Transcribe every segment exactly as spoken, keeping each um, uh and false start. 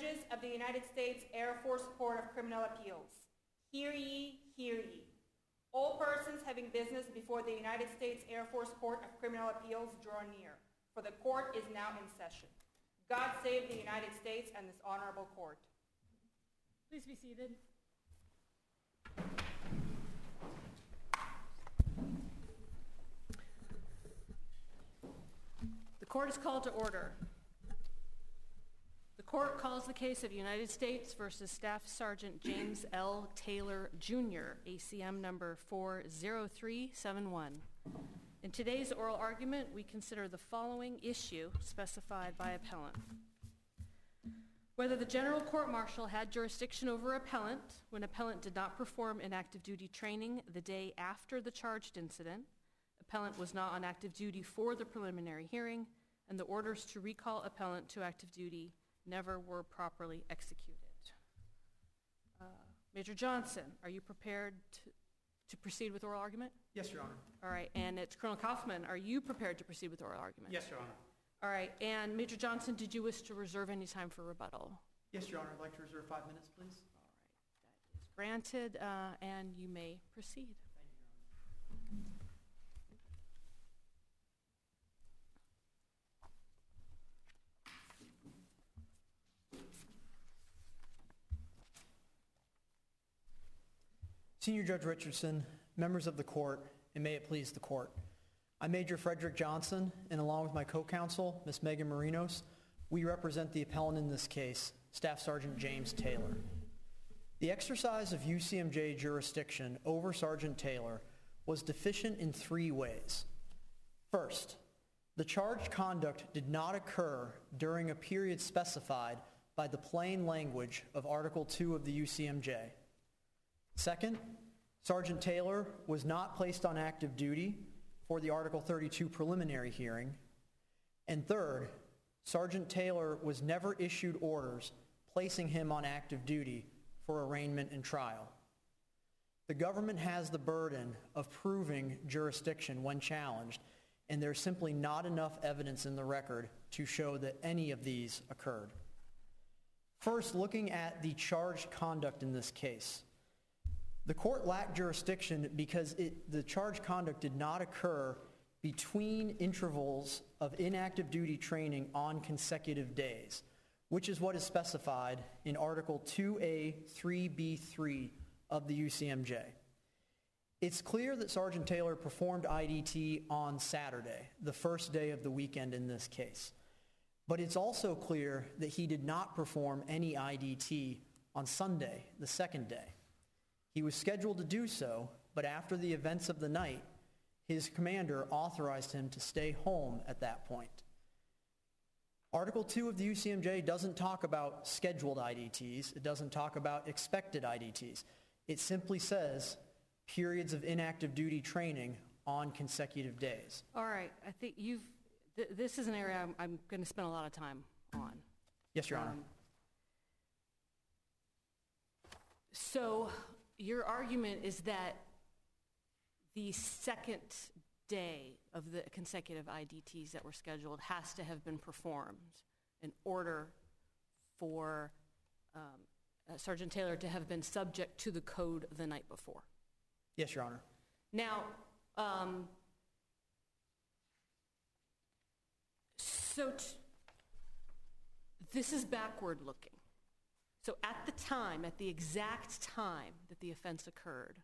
Judges of the United States Air Force Court of Criminal Appeals. Hear ye, hear ye. All persons having business before the United States Air Force Court of Criminal Appeals draw near, for the court is now in session. God save the United States and this honorable court. Please be seated. The court is called to order. The court calls the case of United States versus Staff Sergeant James L. Taylor, Junior, A C M number four zero three seven one. In today's oral argument, we consider the following issue specified by appellant. Whether the General Court-Martial had jurisdiction over appellant when appellant did not perform in active duty training the day after the charged incident, appellant was not on active duty for the preliminary hearing, and the orders to recall appellant to active duty never were properly executed. Uh, Major Johnson, are you prepared to, to proceed with oral argument? Yes, Your Honor. All right, and it's Colonel Kaufman, are you prepared to proceed with oral argument? Yes, Your Honor. All right, and Major Johnson, did you wish to reserve any time for rebuttal? Yes, Your Honor. I'd like to reserve five minutes, please. All right, that is granted, uh, and you may proceed. Thank you, Your Honor. Senior Judge Richardson, members of the court, and may it please the court. I'm Major Frederick Johnson, and along with my co-counsel, Miz Megan Marinos, we represent the appellant in this case, Staff Sergeant James Taylor. The exercise of U C M J jurisdiction over Sergeant Taylor was deficient in three ways. First, the charged conduct did not occur during a period specified by the plain language of Article two of the U C M J. Second, Sergeant Taylor was not placed on active duty for the Article thirty-two preliminary hearing. And third, Sergeant Taylor was never issued orders placing him on active duty for arraignment and trial. The government has the burden of proving jurisdiction when challenged, and there's simply not enough evidence in the record to show that any of these occurred. First, looking at the charged conduct in this case. The court lacked jurisdiction because it, the charged conduct did not occur between intervals of inactive duty training on consecutive days, which is what is specified in Article two A three B three of the U C M J. It's clear that Sergeant Taylor performed I D T on Saturday, the first day of the weekend in this case. But it's also clear that he did not perform any I D T on Sunday, the second day. He was scheduled to do so, but after the events of the night, his commander authorized him to stay home at that point. Article two of the U C M J doesn't talk about scheduled I D Ts. It doesn't talk about expected I D Ts. It simply says periods of inactive duty training on consecutive days. All right, I think you've, th- this is an area I'm, I'm going to spend a lot of time on. Yes, Your Honor. Um, so your argument is that the second day of the consecutive I D Ts that were scheduled has to have been performed in order for um, uh, Sergeant Taylor to have been subject to the code the night before. Yes, Your Honor. Now, um, so t- this is backward looking. So at the time, at the exact time that the offense occurred,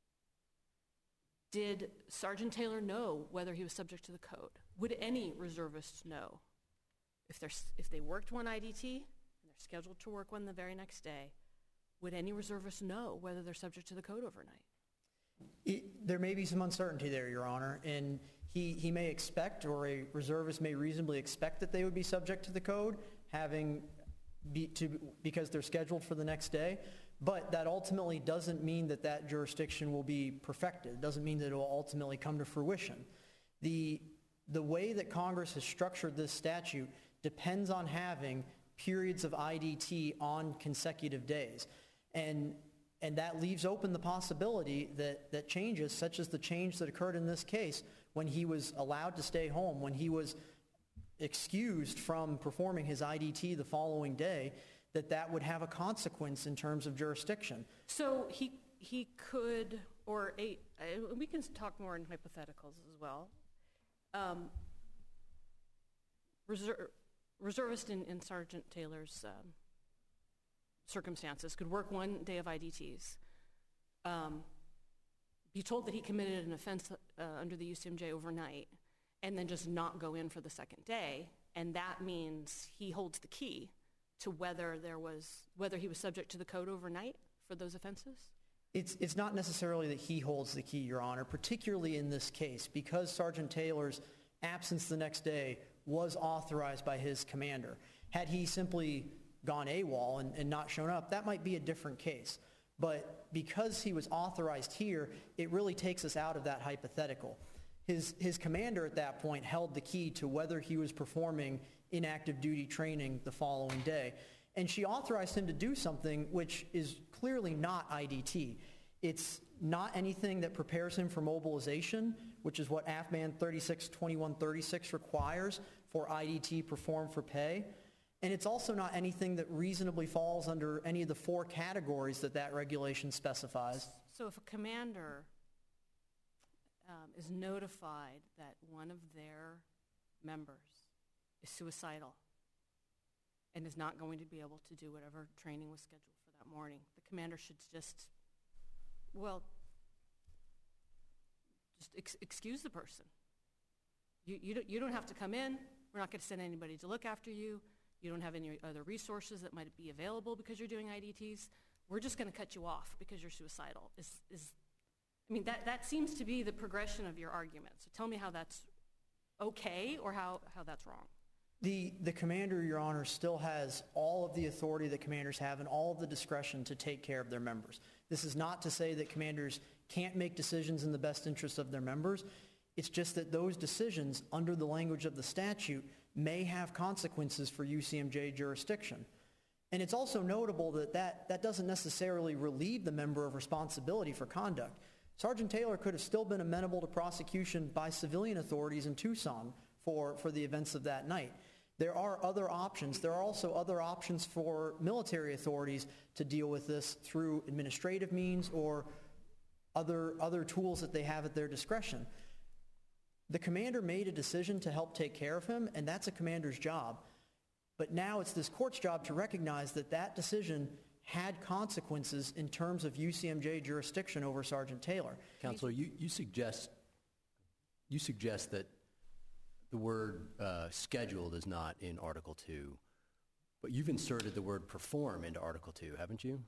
did Sergeant Taylor know whether he was subject to the code? Would any reservist know? If, they're, if they worked one I D T and they're scheduled to work one the very next day, would any reservist know whether they're subject to the code overnight? It, there may be some uncertainty there, Your Honor, and he, he may expect, or a reservist may reasonably expect that they would be subject to the code, having be, to, because they're scheduled for the next day, but that ultimately doesn't mean that that jurisdiction will be perfected. It doesn't mean that it will ultimately come to fruition. The, the way that Congress has structured this statute depends on having periods of I D T on consecutive days. And And that leaves open the possibility that, that changes, such as the change that occurred in this case when he was allowed to stay home, when he was excused from performing his I D T the following day, that that would have a consequence in terms of jurisdiction. So he, he could, or a, uh, we can talk more in hypotheticals as well. Um, reserve, reservist in, in Sergeant Taylor's um, circumstances could work one day of I D Ts, um, be told that he committed an offense uh, under the U C M J overnight, and then just not go in for the second day, and that means he holds the key to whether there was, whether he was subject to the code overnight for those offenses? It's, it's not necessarily that he holds the key, Your Honor, particularly in this case, because Sergeant Taylor's absence the next day was authorized by his commander. Had he simply gone AWOL and, and not shown up, that might be a different case. But because he was authorized here, it really takes us out of that hypothetical. His, his commander at that point held the key to whether he was performing inactive duty training the following day. And she authorized him to do something which is clearly not I D T. It's not anything that prepares him for mobilization, which is what A F Man thirty-six twenty-one thirty-six requires for I D T performed for pay. And it's also not anything that reasonably falls under any of the four categories that that regulation specifies. So if a commander um, is notified that one of their members is suicidal and is not going to be able to do whatever training was scheduled for that morning, the commander should just, well, just ex excuse the person. You, you, don't, you don't have to come in. We're not going to send anybody to look after you. You don't have any other resources that might be available because you're doing I D Ts. We're just going to cut you off because you're suicidal. Is, is, I mean, that, that seems to be the progression of your argument. So tell me how that's okay or how, how that's wrong. The, the commander, Your Honor, still has all of the authority that commanders have and all of the discretion to take care of their members. This is not to say that commanders can't make decisions in the best interest of their members. It's just that those decisions, under the language of the statute, may have consequences for U C M J jurisdiction. And it's also notable that that, that doesn't necessarily relieve the member of responsibility for conduct. Sergeant Taylor could have still been amenable to prosecution by civilian authorities in Tucson for, for the events of that night. There are other options. There are also other options for military authorities to deal with this through administrative means or other, other tools that they have at their discretion. The commander made a decision to help take care of him, and that's a commander's job. But now it's this court's job to recognize that that decision had consequences in terms of U C M J jurisdiction over Sergeant Taylor. Counselor, you, you suggest you suggest that the word uh, scheduled is not in Article two, but you've inserted the word perform into Article two, haven't you?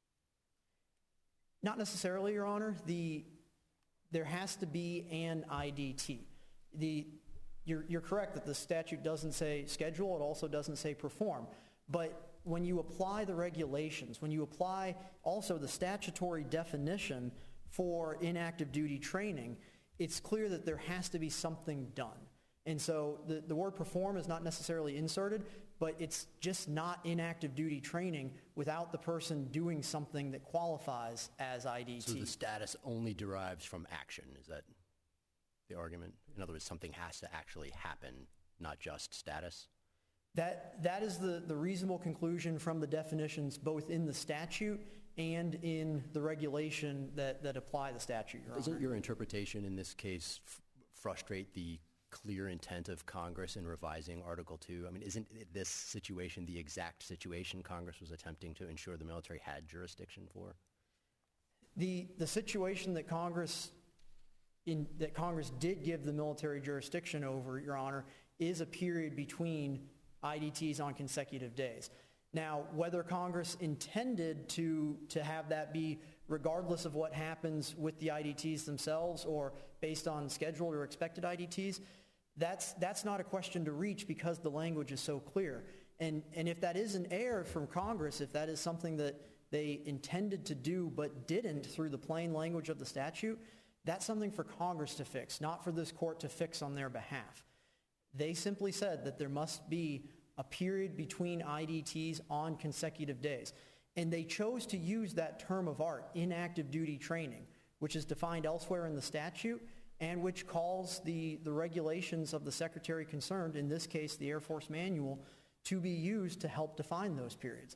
Not necessarily, Your Honor. The, there has to be an I D T. The, you're, you're correct that the statute doesn't say schedule, it also doesn't say perform. But when you apply the regulations, when you apply also the statutory definition for inactive duty training, it's clear that there has to be something done. And so the, the word perform is not necessarily inserted, but it's just not inactive duty training without the person doing something that qualifies as I D T. So the status only derives from action, is that the argument? In other words, something has to actually happen, not just status? That, that is the, the reasonable conclusion from the definitions both in the statute and in the regulation that, that apply the statute, Your Honor. Doesn't your interpretation in this case f frustrate the clear intent of Congress in revising Article two? I mean, isn't this situation the exact situation Congress was attempting to ensure the military had jurisdiction for? The, the situation that Congress, in, that Congress did give the military jurisdiction over, Your Honor, is a period between I D Ts on consecutive days. Now, whether Congress intended to, to have that be regardless of what happens with the I D Ts themselves or based on scheduled or expected I D Ts, that's, that's not a question to reach because the language is so clear. And, and if that is an error from Congress, if that is something that they intended to do but didn't through the plain language of the statute, that's something for Congress to fix, not for this court to fix on their behalf. They simply said that there must be a period between I D Ts on consecutive days. And they chose to use that term of art, inactive duty training, which is defined elsewhere in the statute and which calls the, the regulations of the secretary concerned, in this case the Air Force Manual, to be used to help define those periods.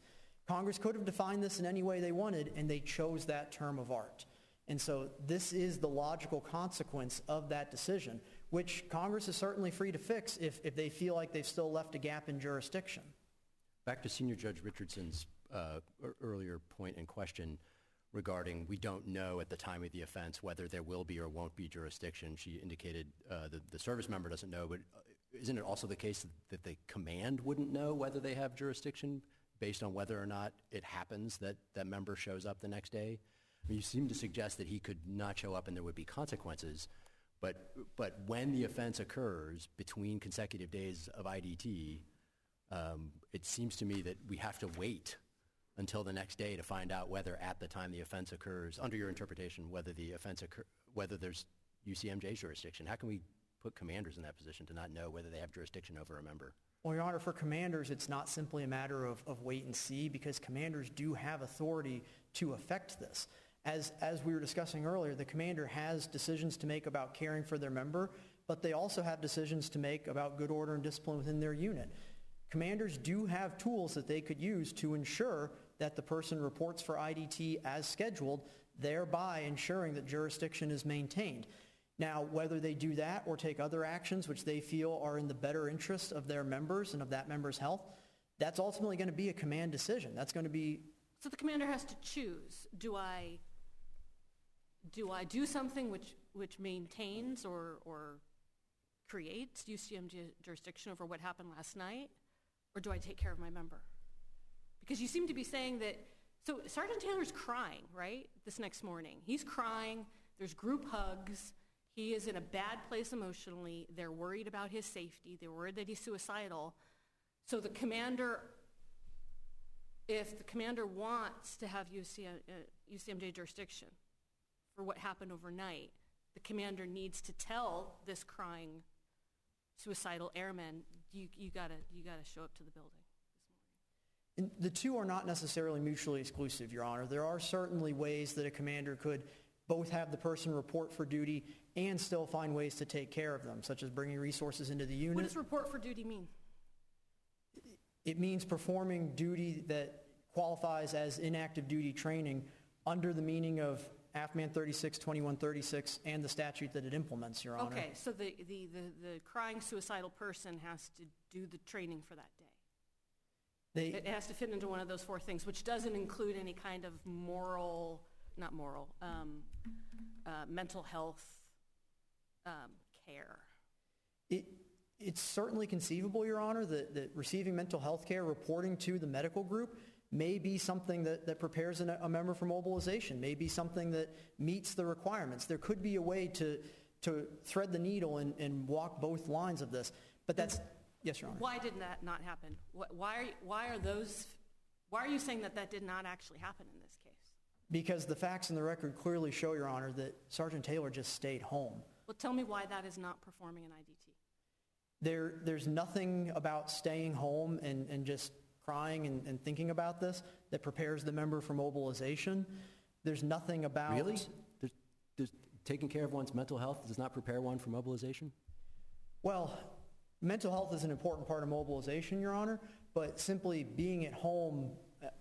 Congress could have defined this in any way they wanted, and they chose that term of art. And so this is the logical consequence of that decision, which Congress is certainly free to fix if, if they feel like they've still left a gap in jurisdiction. Back to Senior Judge Richardson's uh, earlier point and question regarding we don't know at the time of the offense whether there will be or won't be jurisdiction. She indicated uh, the, the service member doesn't know, but isn't it also the case that the command wouldn't know whether they have jurisdiction based on whether or not it happens that that member shows up the next day? I mean, you seem to suggest that he could not show up and there would be consequences, but but when the offense occurs between consecutive days of I D T, um, it seems to me that we have to wait until the next day to find out whether at the time the offense occurs, under your interpretation, whether the offense occur, whether there's U C M J jurisdiction. How can we put commanders in that position to not know whether they have jurisdiction over a member? Well, Your Honor, for commanders, it's not simply a matter of, of wait and see, because commanders do have authority to affect this. As, as we were discussing earlier, the commander has decisions to make about caring for their member, but they also have decisions to make about good order and discipline within their unit. Commanders do have tools that they could use to ensure that the person reports for I D T as scheduled, thereby ensuring that jurisdiction is maintained. Now, whether they do that or take other actions which they feel are in the better interest of their members and of that member's health, that's ultimately going to be a command decision. That's going to be... So the commander has to choose. Do I do I do something which, which maintains or, or creates U C M J jurisdiction over what happened last night, or do I take care of my member? Because you seem to be saying that, so Sergeant Taylor's crying, right, this next morning. He's crying, there's group hugs, he is in a bad place emotionally, they're worried about his safety, they're worried that he's suicidal. So the commander, if the commander wants to have U C M J jurisdiction for what happened overnight, the commander needs to tell this crying suicidal airman, you, you gotta, you gotta show up to the building this morning. And the two are not necessarily mutually exclusive, Your Honor. There are certainly ways that a commander could both have the person report for duty and still find ways to take care of them, such as bringing resources into the unit. What does report for duty mean? It means performing duty that qualifies as inactive duty training under the meaning of A F M A N thirty-six twenty-one thirty-six and the statute that it implements, Your Honor. Okay, so the, the, the, the crying suicidal person has to do the training for that day. They, It has to fit into one of those four things, which doesn't include any kind of moral, not moral, um, uh, mental health um, care. It, it's certainly conceivable, Your Honor, that, that receiving mental health care, reporting to the medical group, may be something that, that prepares an, a member for mobilization, may be something that meets the requirements. There could be a way to, to thread the needle and, and walk both lines of this, but that's, yes, Your Honor. Why did that not happen? Why are, why are those, why are you saying that that did not actually happen in this case? Because the facts in the record clearly show, Your Honor, that Sergeant Taylor just stayed home. Well, tell me why that is not performing an I D T. There, there's nothing about staying home and, and just crying and, and thinking about this that prepares the member for mobilization. There's nothing about... Really? There's, there's, taking care of one's mental health does not prepare one for mobilization? Well, mental health is an important part of mobilization, Your Honor, but simply being at home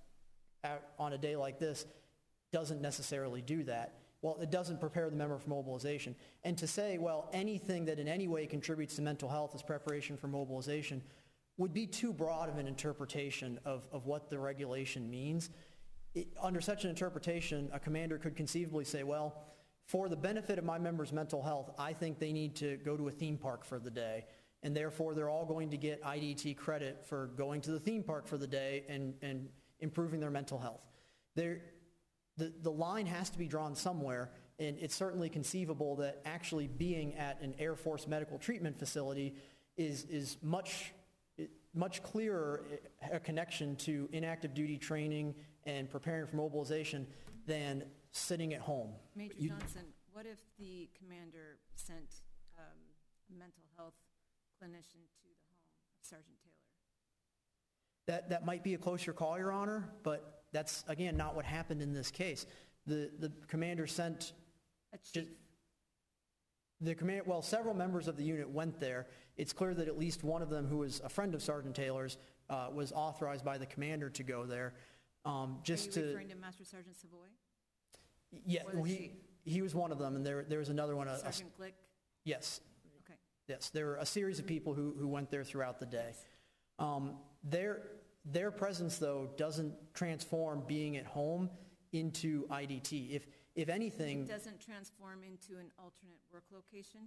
at, on a day like this doesn't necessarily do that. Well, it doesn't prepare the member for mobilization. And to say, well, anything that in any way contributes to mental health is preparation for mobilization would be too broad of an interpretation of, of what the regulation means. It, under such an interpretation, a commander could conceivably say, well, for the benefit of my member's mental health, I think they need to go to a theme park for the day, and therefore they're all going to get I D T credit for going to the theme park for the day and, and improving their mental health. There, the, the line has to be drawn somewhere, and it's certainly conceivable that actually being at an Air Force medical treatment facility is, is much, much clearer a connection to inactive duty training and preparing for mobilization than sitting at home. Major You- Johnson, what if the commander sent um, a mental health clinician to the home of Sergeant Taylor? That, that might be a closer call, Your Honor, but that's, again, not what happened in this case. The, the commander sent... A chief? The command, well, several members of the unit went there. It's clear that at least one of them, who was a friend of Sergeant Taylor's, uh, was authorized by the commander to go there. Um, just Are you to, referring to Master Sergeant Savoy? yeah, or the well, he, chief? he was one of them, and there, there was another one. a- a- Sergeant Glick? Yes, Okay. yes, there were a series of people who, who went there throughout the day. Um, their, their presence, though, doesn't transform being at home into I D T. If, if anything, It doesn't transform into an alternate work location?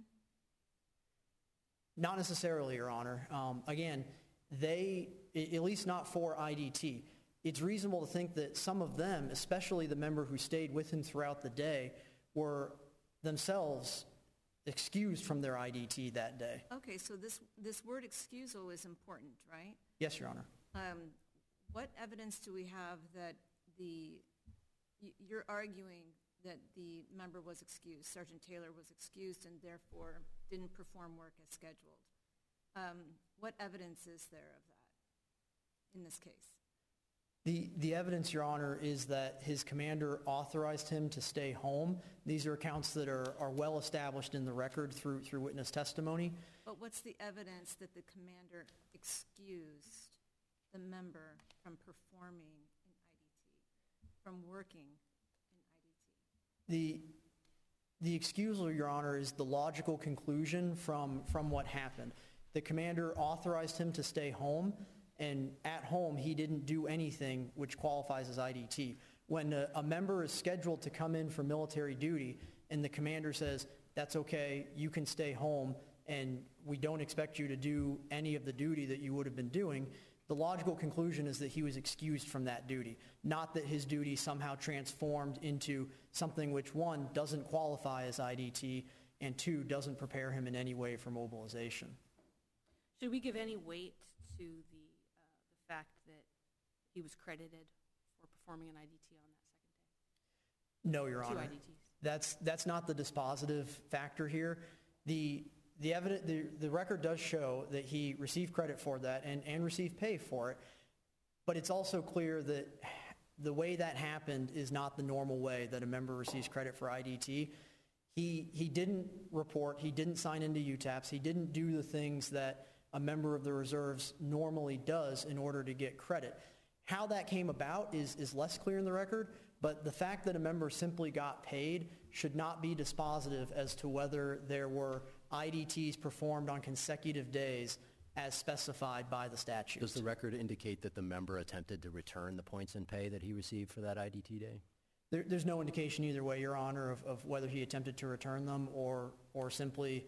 not necessarily, Your Honor. Um, again, they, a- at least not for I D T. It's reasonable to think that some of them, especially the member who stayed with him throughout the day, were themselves excused from their I D T that day. Okay, so this, this word excusal is important, right? Yes, Your Honor. Um, What evidence do we have that the, y- you're arguing that the member was excused, Sergeant Taylor was excused and therefore didn't perform work as scheduled? Um, What evidence is there of that in this case? The, the evidence, Your Honor, is that his commander authorized him to stay home. These are accounts that are, are well established in the record through, through witness testimony. But what's the evidence that the commander excused the member from performing in I D T, from working in I D T? The, the excusal, Your Honor, is the logical conclusion from, from what happened. The commander authorized him to stay home, and at home, he didn't do anything which qualifies as I D T. When a, a member is scheduled to come in for military duty, and the commander says, that's okay, you can stay home, and we don't expect you to do any of the duty that you would have been doing, the logical conclusion is that he was excused from that duty, not that his duty somehow transformed into something which, one, doesn't qualify as I D T, and two, doesn't prepare him in any way for mobilization. Should we give any weight to the, uh, the fact that he was credited for performing an I D T on that second day? No, Your Two Honor. I D Ts. That's, that's not the dispositive factor here. The, the, evidence, the, the record does show that he received credit for that and, and received pay for it, but it's also clear that the way that happened is not the normal way that a member receives credit for I D T. He, he didn't report, he didn't sign into U TAPS, he didn't do the things that a member of the reserves normally does in order to get credit. How that came about is, is less clear in the record, but the fact that a member simply got paid should not be dispositive as to whether there were I D Ts performed on consecutive days as specified by the statute. Does the record indicate that the member attempted to return the points and pay that he received for that I D T day? There, there's no indication either way, Your Honor, of, of whether he attempted to return them or, or simply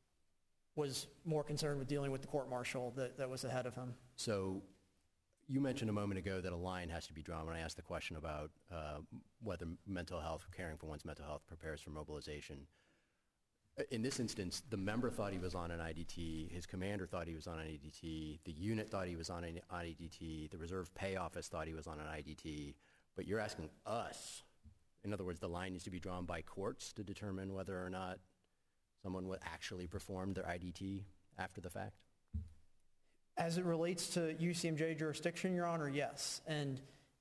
was more concerned with dealing with the court-martial that, that was ahead of him. So you mentioned a moment ago that a line has to be drawn when I asked the question about uh, whether mental health, caring for one's mental health prepares for mobilization. In this instance, the member thought he was on an I D T, his commander thought he was on an I D T, the unit thought he was on an I D T, the reserve pay office thought he was on an I D T, but you're asking us. In other words, the line needs to be drawn by courts to determine whether or not someone would actually perform their I D T after the fact? As it relates to U C M J jurisdiction, Your Honor, yes. And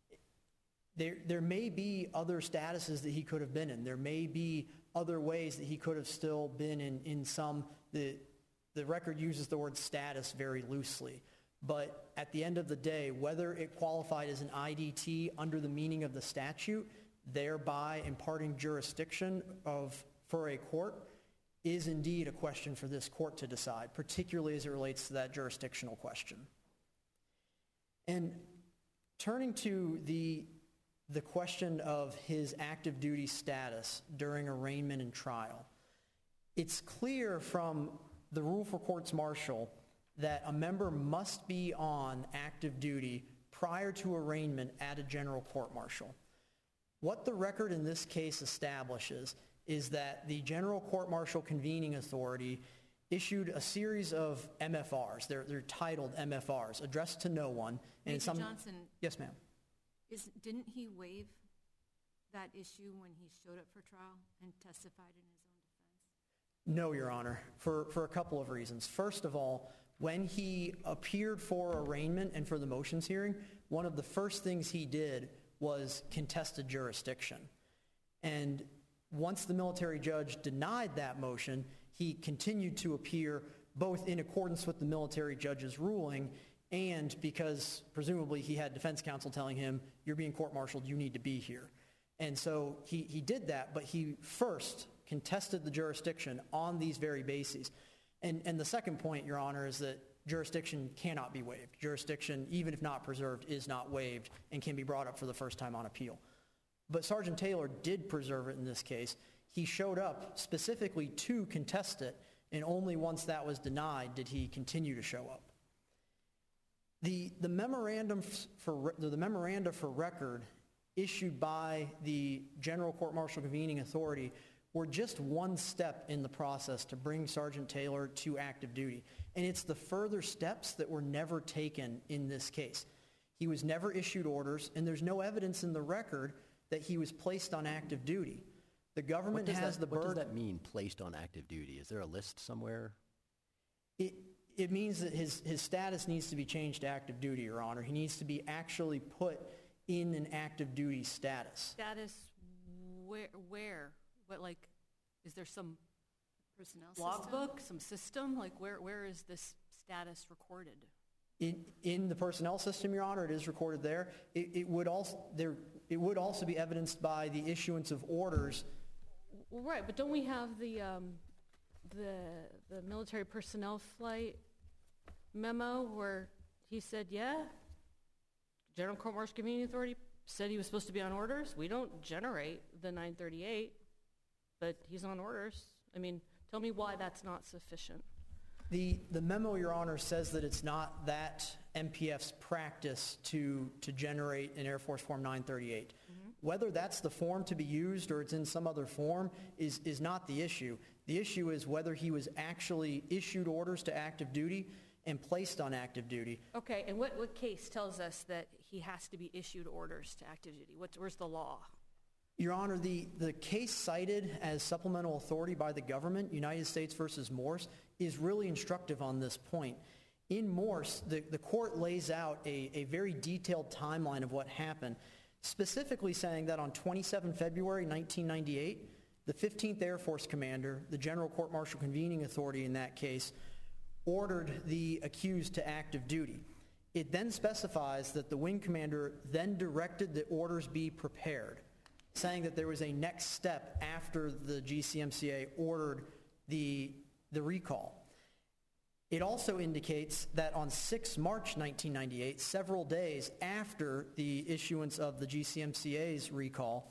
there, there may be other statuses that he could have been in. There may be other ways that he could have still been in, in some, the, the record uses the word status very loosely. But at the end of the day, whether it qualified as an I D T under the meaning of the statute, thereby imparting jurisdiction of, for a court, is indeed a question for this court to decide, particularly as it relates to that jurisdictional question. And turning to the, the question of his active duty status during arraignment and trial, it's clear from the rule for courts martial that a member must be on active duty prior to arraignment at a general court martial. What the record in this case establishes is that the General Court-Martial Convening Authority issued a series of M F Rs. They're, they're titled M F Rs, addressed to no one. And Major some, Johnson, yes, ma'am. is, didn't he waive that issue when he showed up for trial and testified in his own defense? No, Your Honor, for, for a couple of reasons. First of all, when he appeared for arraignment and for the motions hearing, one of the first things he did was contested jurisdiction. And once the military judge denied that motion, he continued to appear both in accordance with the military judge's ruling and because presumably he had defense counsel telling him, you're being court-martialed, you need to be here. And so he, he did that, but he first contested the jurisdiction on these very bases. And, and the second point, Your Honor, is that jurisdiction cannot be waived. Jurisdiction, even if not preserved, is not waived and can be brought up for the first time on appeal. But Sergeant Taylor did preserve it in this case. He showed up specifically to contest it, and only once that was denied did he continue to show up. The, the, memorandum for, the memoranda for record issued by the General Court-Martial Convening Authority were just one step in the process to bring Sergeant Taylor to active duty. And it's the further steps that were never taken in this case. He was never issued orders, and there's no evidence in the record that he was placed on active duty. The government has the burden. What does that mean, placed on active duty? Is there a list somewhere? It, it means that his, his status needs to be changed to active duty, Your Honor. He needs to be actually put in an active duty status. Status where? Where? What, like, is there some Personnel system? logbook, some system? Like, where where is this status recorded? In, in the personnel system, Your Honor, it is recorded there. It, it would also there. It would also be evidenced by the issuance of orders. Well, right, but don't we have the um, the the military personnel flight memo where he said, yeah, General Court-Martial Convening Authority said he was supposed to be on orders. We don't generate the nine thirty-eight, but he's on orders. I mean, tell me why that's not sufficient. The, the memo, Your Honor, says that it's not that M P F's practice to, to generate an Air Force Form nine thirty-eight. Mm-hmm. Whether that's the form to be used or it's in some other form is, is not the issue. The issue is whether he was actually issued orders to active duty and placed on active duty. Okay, and what, what case tells us that he has to be issued orders to active duty? What's, where's the law? Your Honor, the, the case cited as supplemental authority by the government, United States versus Morse, is really instructive on this point. In Morse, the, the court lays out a, a very detailed timeline of what happened, specifically saying that on the twenty-seventh of February nineteen ninety-eight, the fifteenth Air Force commander, the General Court-Martial Convening Authority in that case, ordered the accused to active duty. It then specifies that the wing commander then directed that orders be prepared, saying that there was a next step after the G C M C A ordered the, the recall. It also indicates that on the sixth of March nineteen ninety-eight, several days after the issuance of the G C M C A's recall,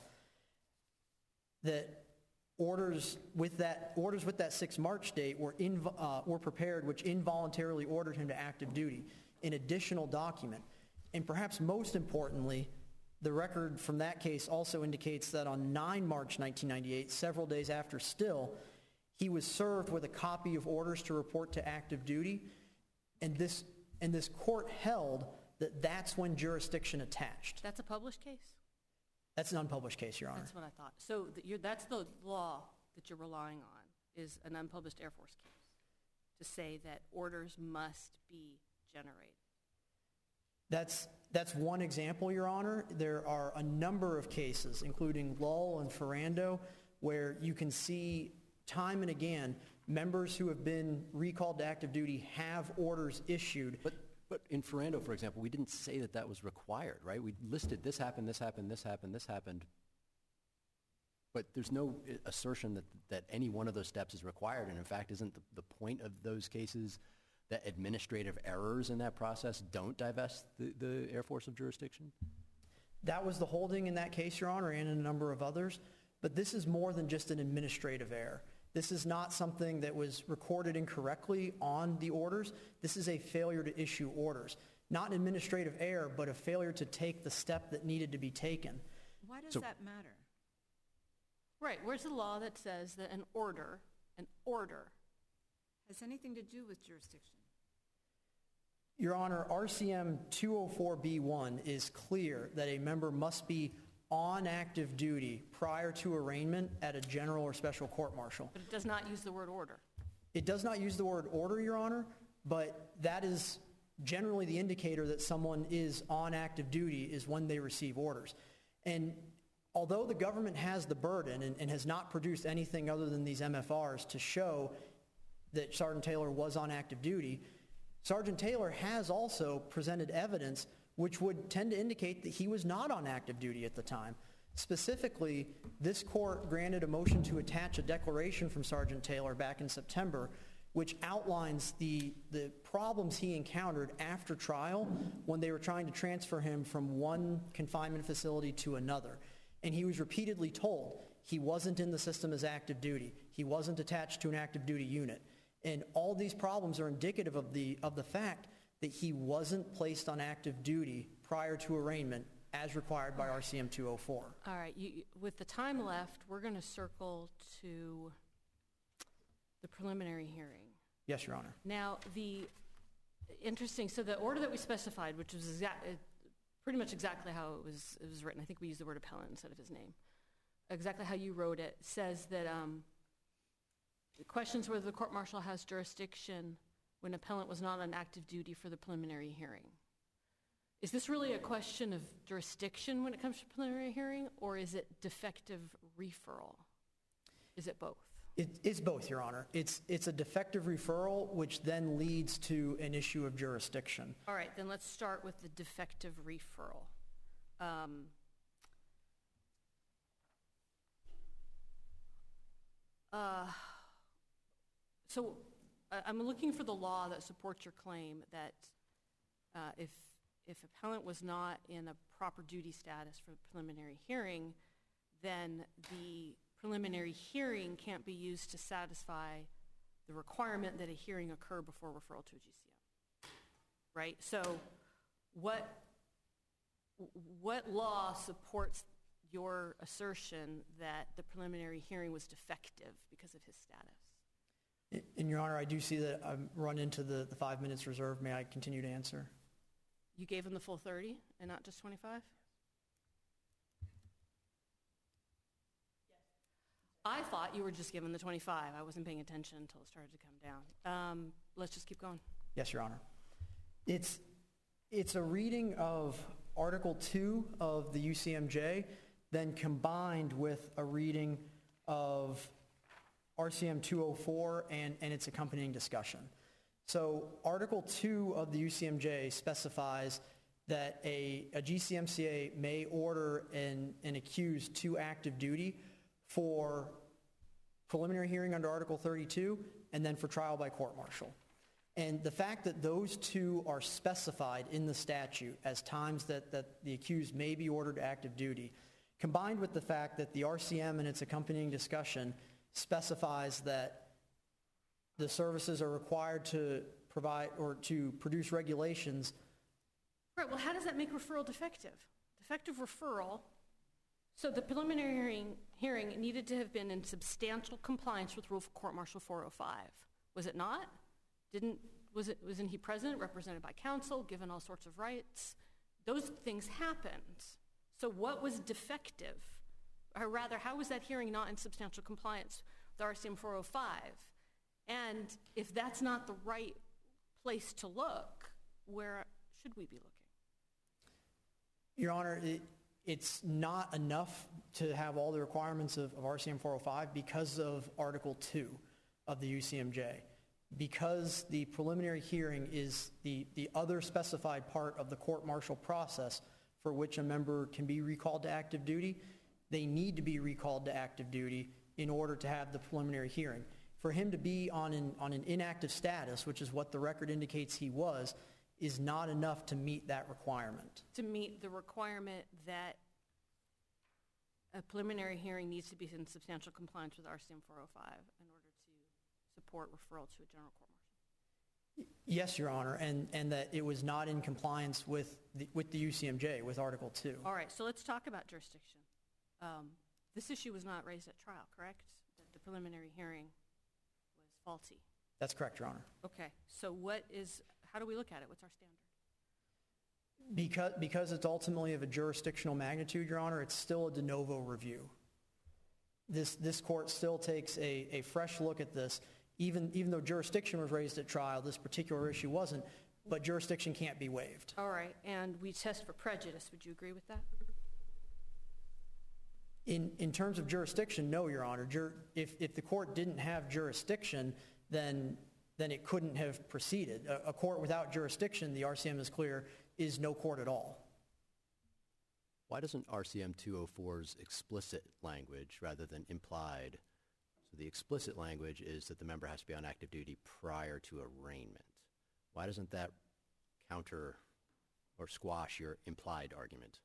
that orders with that orders with that sixth of March date were, inv- uh, were prepared, which involuntarily ordered him to active duty, an additional document. And perhaps most importantly, the record from that case also indicates that on the ninth of March nineteen ninety-eight, several days after still, he was served with a copy of orders to report to active duty, and this, and this court held that that's when jurisdiction attached. That's a published case? That's an unpublished case, Your Honor. That's what I thought. So th- you're, that's the law that you're relying on, is an unpublished Air Force case, to say that orders must be generated. That's, that's one example, Your Honor. There are a number of cases, including Lull and Ferrando, where you can see time and again members who have been recalled to active duty have orders issued. But, but in Ferrando, for example, we didn't say that that was required, right? We listed this happened, this happened, this happened, this happened. But there's no assertion that, that any one of those steps is required. And in fact, isn't the, the point of those cases that administrative errors in that process don't divest the, the Air Force of jurisdiction? That was the holding in that case, Your Honor, and in a number of others. But this is more than just an administrative error. This is not something that was recorded incorrectly on the orders. This is a failure to issue orders. Not an administrative error, but a failure to take the step that needed to be taken. Why does So- that matter? Right, where's the law that says that an order, an order, Has anything to do with jurisdiction? Your Honor, R C M two oh four B one is clear that a member must be on active duty prior to arraignment at a general or special court-martial. but it does not use the word order. It does not use the word order, Your Honor, but that is generally the indicator that someone is on active duty is when they receive orders. And although the government has the burden and, and has not produced anything other than these M F Rs to show that Sergeant Taylor was on active duty, Sergeant Taylor has also presented evidence which would tend to indicate that he was not on active duty at the time. Specifically, this court granted a motion to attach a declaration from Sergeant Taylor back in September, which outlines the, the problems he encountered after trial when they were trying to transfer him from one confinement facility to another. And he was repeatedly told he wasn't in the system as active duty. He wasn't attached to an active duty unit. And all these problems are indicative of the, of the fact that he wasn't placed on active duty prior to arraignment as required by R C M two oh four. All right, you, with the time left, we're going to circle to the preliminary hearing. Yes, Your Honor. Now, the interesting, so the order that we specified, which was exact, uh, pretty much exactly how it was, it was written, I think we used the word appellant instead of his name, exactly how you wrote it, says that um, it questions whether the court-martial has jurisdiction when appellant was not on active duty for the preliminary hearing. Is this really a question of jurisdiction when it comes to preliminary hearing, or is it defective referral? Is it both? It, it's both, Your Honor. It's, it's a defective referral, which then leads to an issue of jurisdiction. All right, then let's start with the defective referral. Um, uh, so I, I'm looking for the law that supports your claim that uh, if if appellant was not in a proper duty status for the preliminary hearing, then the preliminary hearing can't be used to satisfy the requirement that a hearing occur before referral to a G C M, right? So what, what law supports your assertion that the preliminary hearing was defective because of his status? And, Your Honor, I do see that I've run into the, the five minutes reserved. May I continue to answer? You gave him the full thirty and not just twenty-five? I thought you were just given the twenty-five. I wasn't paying attention until it started to come down. Um, let's just keep going. Yes, Your Honor. It's, it's a reading of Article two of the U C M J, then combined with a reading of R C M two oh four and, and its accompanying discussion. So Article two of the U C M J specifies that a, a G C M C A may order an, an accused to active duty for preliminary hearing under Article thirty-two and then for trial by court-martial. And the fact that those two are specified in the statute as times that, that the accused may be ordered to active duty, combined with the fact that the R C M and its accompanying discussion specifies that the services are required to provide or to produce regulations. Right, well, how does that make referral defective? Defective referral, so the preliminary hearing, hearing needed to have been in substantial compliance with Rule Court-Martial four oh five. Was it not? Didn't, was it, wasn't he present, represented by counsel, given all sorts of rights? Those things happened. So what was defective? Or rather, how was that hearing not in substantial compliance with R C M four oh five? And if that's not the right place to look, where should we be looking? Your Honor, it, it's not enough to have all the requirements of, of R C M four oh five because of Article two of the U C M J. Because the preliminary hearing is the, the other specified part of the court-martial process for which a member can be recalled to active duty, they need to be recalled to active duty in order to have the preliminary hearing. For him to be on an, on an inactive status, which is what the record indicates he was, is not enough to meet that requirement. To meet the requirement that a preliminary hearing needs to be in substantial compliance with R C M four oh five in order to support referral to a general court-martial. Yes, Your Honor, and, and that it was not in compliance with the, with the U C M J, with Article two. All right, so let's talk about jurisdiction. Um, this issue was not raised at trial, correct? That the preliminary hearing was faulty. That's correct, Your Honor. Okay, so what is, how do we look at it? What's our standard? Because, because it's ultimately of a jurisdictional magnitude, Your Honor, it's still a de novo review. This, this court still takes a, a fresh look at this, even, even though jurisdiction was raised at trial, this particular issue wasn't, but jurisdiction can't be waived. All right, and we test for prejudice. Would you agree with that? In, in terms of jurisdiction, no, Your Honor. Jur, if, if the court didn't have jurisdiction, then then it couldn't have proceeded. A, a court without jurisdiction, the R C M is clear, is no court at all. Why doesn't R C M two oh four's explicit language rather than implied? So the explicit language is that the member has to be on active duty prior to arraignment. Why doesn't that counter or squash your implied argument?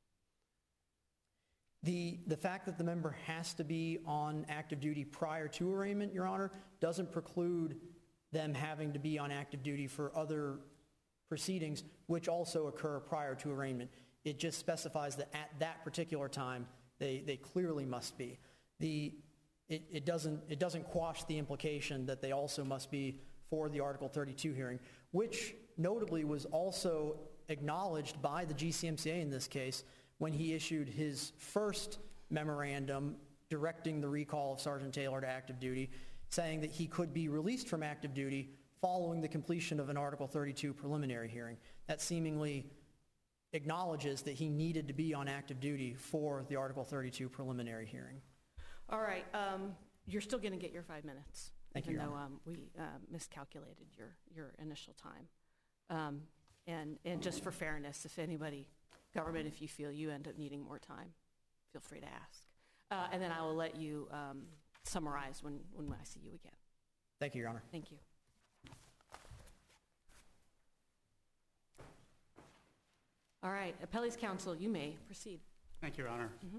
The, the fact that the member has to be on active duty prior to arraignment, Your Honor, doesn't preclude them having to be on active duty for other proceedings which also occur prior to arraignment. It just specifies that at that particular time, they, they clearly must be. The, it, it, doesn't, it doesn't quash the implication that they also must be for the Article thirty-two hearing, which notably was also acknowledged by the G C M C A in this case when he issued his first memorandum directing the recall of Sergeant Taylor to active duty, saying that he could be released from active duty following the completion of an Article thirty-two preliminary hearing. That seemingly acknowledges that he needed to be on active duty for the Article thirty-two preliminary hearing. All right, um, you're still going to get your five minutes. Thank you, even Your though Honor. um, we uh, miscalculated your, your initial time. Um, and, and just for fairness, if anybody, government, if you feel you end up needing more time, feel free to ask. Uh, and then I will let you um, summarize when, when I see you again. Thank you, Your Honor. Thank you. All right, Appellee's Counsel, you may proceed. Thank you, Your Honor. Mm-hmm.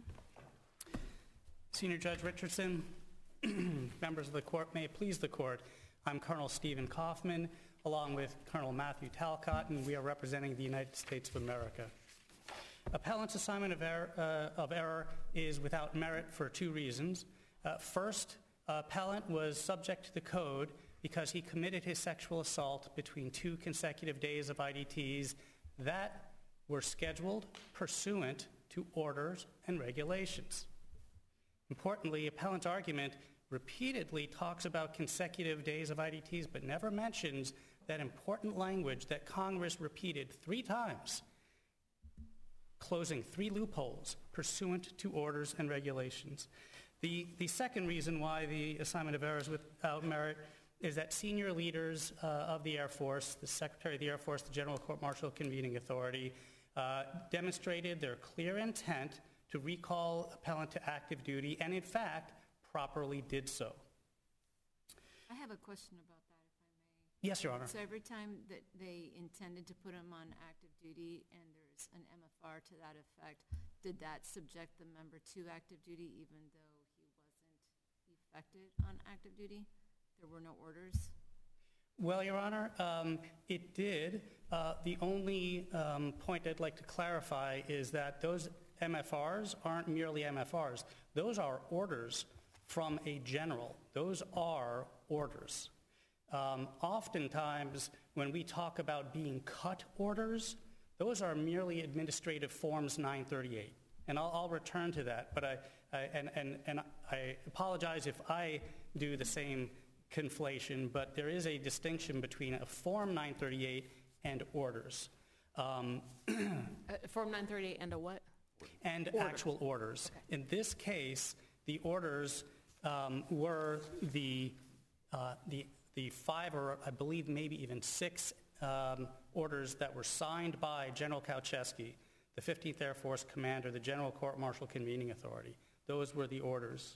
Senior Judge Richardson, members of the court, may it please the court, I'm Colonel Stephen Kaufman, along with Colonel Matthew Talcott, and we are representing the United States of America. Appellant's assignment of error, uh, of error is without merit for two reasons. Uh, first, uh, appellant was subject to the code because he committed his sexual assault between two consecutive days of I D Ts that were scheduled pursuant to orders and regulations. Importantly, appellant's argument repeatedly talks about consecutive days of I D Ts, but never mentions that important language that Congress repeated three times, closing three loopholes pursuant to orders and regulations. The, the second reason why the assignment of error is without merit is that senior leaders uh, of the Air Force, the Secretary of the Air Force, the General Court Martial Convening Authority, uh, demonstrated their clear intent to recall appellant to active duty, and in fact, properly did so. I have a question about that, if I may. Yes, Your Honor. So every time that they intended to put him on active duty and there's an M F R to that effect, did that subject the member to active duty even though he wasn't effected on active duty? There were no orders? Well, Your Honor, um, it did. Uh, the only um, point I'd like to clarify is that those M F Rs aren't merely M F Rs. Those are orders from a general. Those are orders. Um, oftentimes, when we talk about being cut orders, those are merely administrative forms nine thirty-eight. And I'll, I'll return to that, but I, I, and, and, and I apologize if I do the same conflation, but there is a distinction between a Form nine thirty-eight and orders. Um, uh, Form nine thirty-eight and a what? and Orders. actual orders. Okay. In this case, the orders um, were the, uh, the, the five or I believe maybe even six um, orders that were signed by General Kauchesky, the fifteenth Air Force Commander, the General Court Martial Convening Authority. Those were the orders.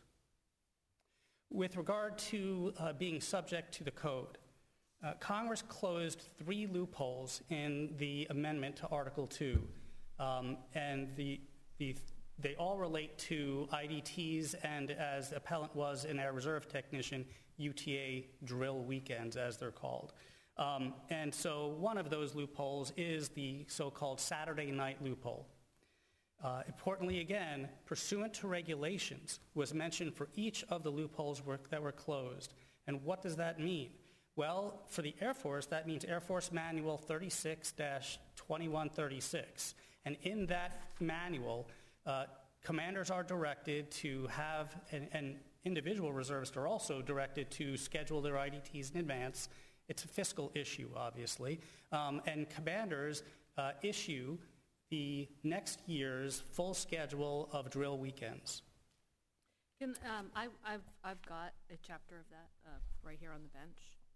With regard to uh, being subject to the code, uh, Congress closed three loopholes in the amendment to Article two, um, and the, the, they all relate to I D Ts and, as the appellant was an Air Reserve technician, U T A drill weekends, as they're called. Um, and so one of those loopholes is the so-called Saturday night loophole. Uh, importantly, again, pursuant to regulations was mentioned for each of the loopholes were, that were closed. And what does that mean? Well, for the Air Force, that means Air Force Manual thirty-six dash twenty-one thirty-six. And in that manual, uh, commanders are directed to have, and, and individual reservists are also directed to schedule their I D Ts in advance. It's a fiscal issue, obviously. Um, and commanders uh, issue the next year's full schedule of drill weekends. Can, um, I, I've, I've got a chapter of that uh, right here on the bench.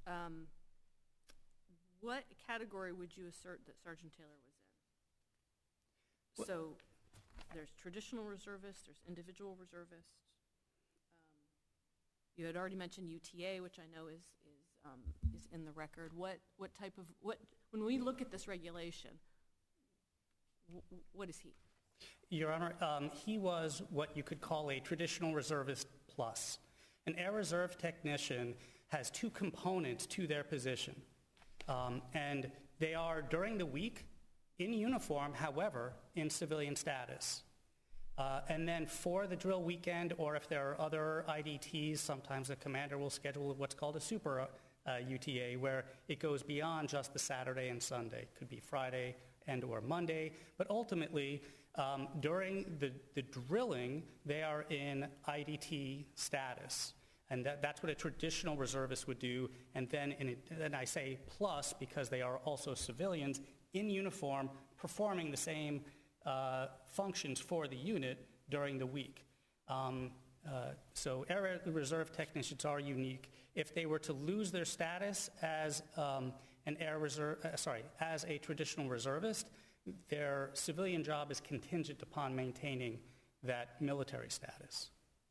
um, what category would you assert that Sergeant Taylor was in? Well- So there's traditional reservists, there's individual reservists. Um, You had already mentioned U T A, which I know is, is, um, is in the record. What, what type of, what, when we look at this regulation, wh- wh- what is he? Your Honor, um, he was what you could call a traditional reservist plus. An air reserve technician has two components to their position, um, and they are during the week in uniform, however, in civilian status. Uh, and then for the drill weekend, or if there are other I D Ts, sometimes the commander will schedule what's called a super uh, U T A, where it goes beyond just the Saturday and Sunday. It could be Friday and or Monday, but ultimately, um, during the, the drilling, they are in I D T status. And that, that's what a traditional reservist would do. And then, in it, then I say plus because they are also civilians in uniform performing the same uh, functions for the unit during the week. Um, uh, so air reserve technicians are unique. If they were to lose their status as um, an air reserve, uh, sorry, as a traditional reservist, their civilian job is contingent upon maintaining that military status.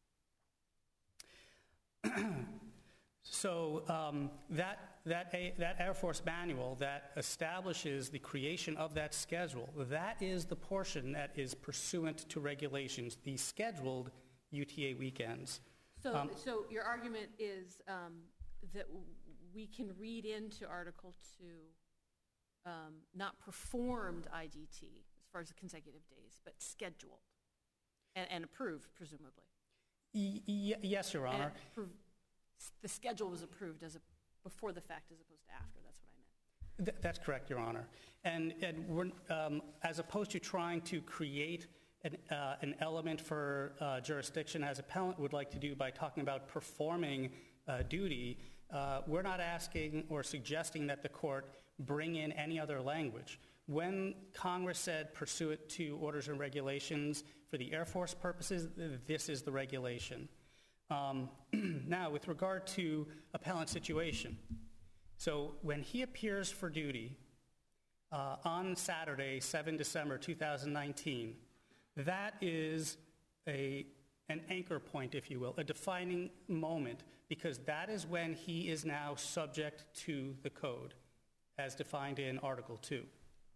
So um, that, that, a, that Air Force manual that establishes the creation of that schedule, that is the portion that is pursuant to regulations, the scheduled U T A weekends. So, Um, so your argument is um, that w- we can read into Article two um, not performed I D T as far as the consecutive days, but scheduled and, and approved, presumably. Y- y- yes, Your Honor. And appro- s- the schedule was approved as a before the fact as opposed to after. That's what I meant. Th- That's correct, Your Honor. And, and we're, um, as opposed to trying to create an, uh, an element for uh, jurisdiction, as appellant would like to do by talking about performing uh, duty, uh, we're not asking or suggesting that the court bring in any other language. When Congress said pursuant to orders and regulations for the Air Force purposes, this is the regulation. Um, now, with regard to appellant's situation, so when he appears for duty uh, on Saturday, the seventh of December two thousand nineteen, that is a, an anchor point, if you will, a defining moment, because that is when he is now subject to the code as defined in Article two.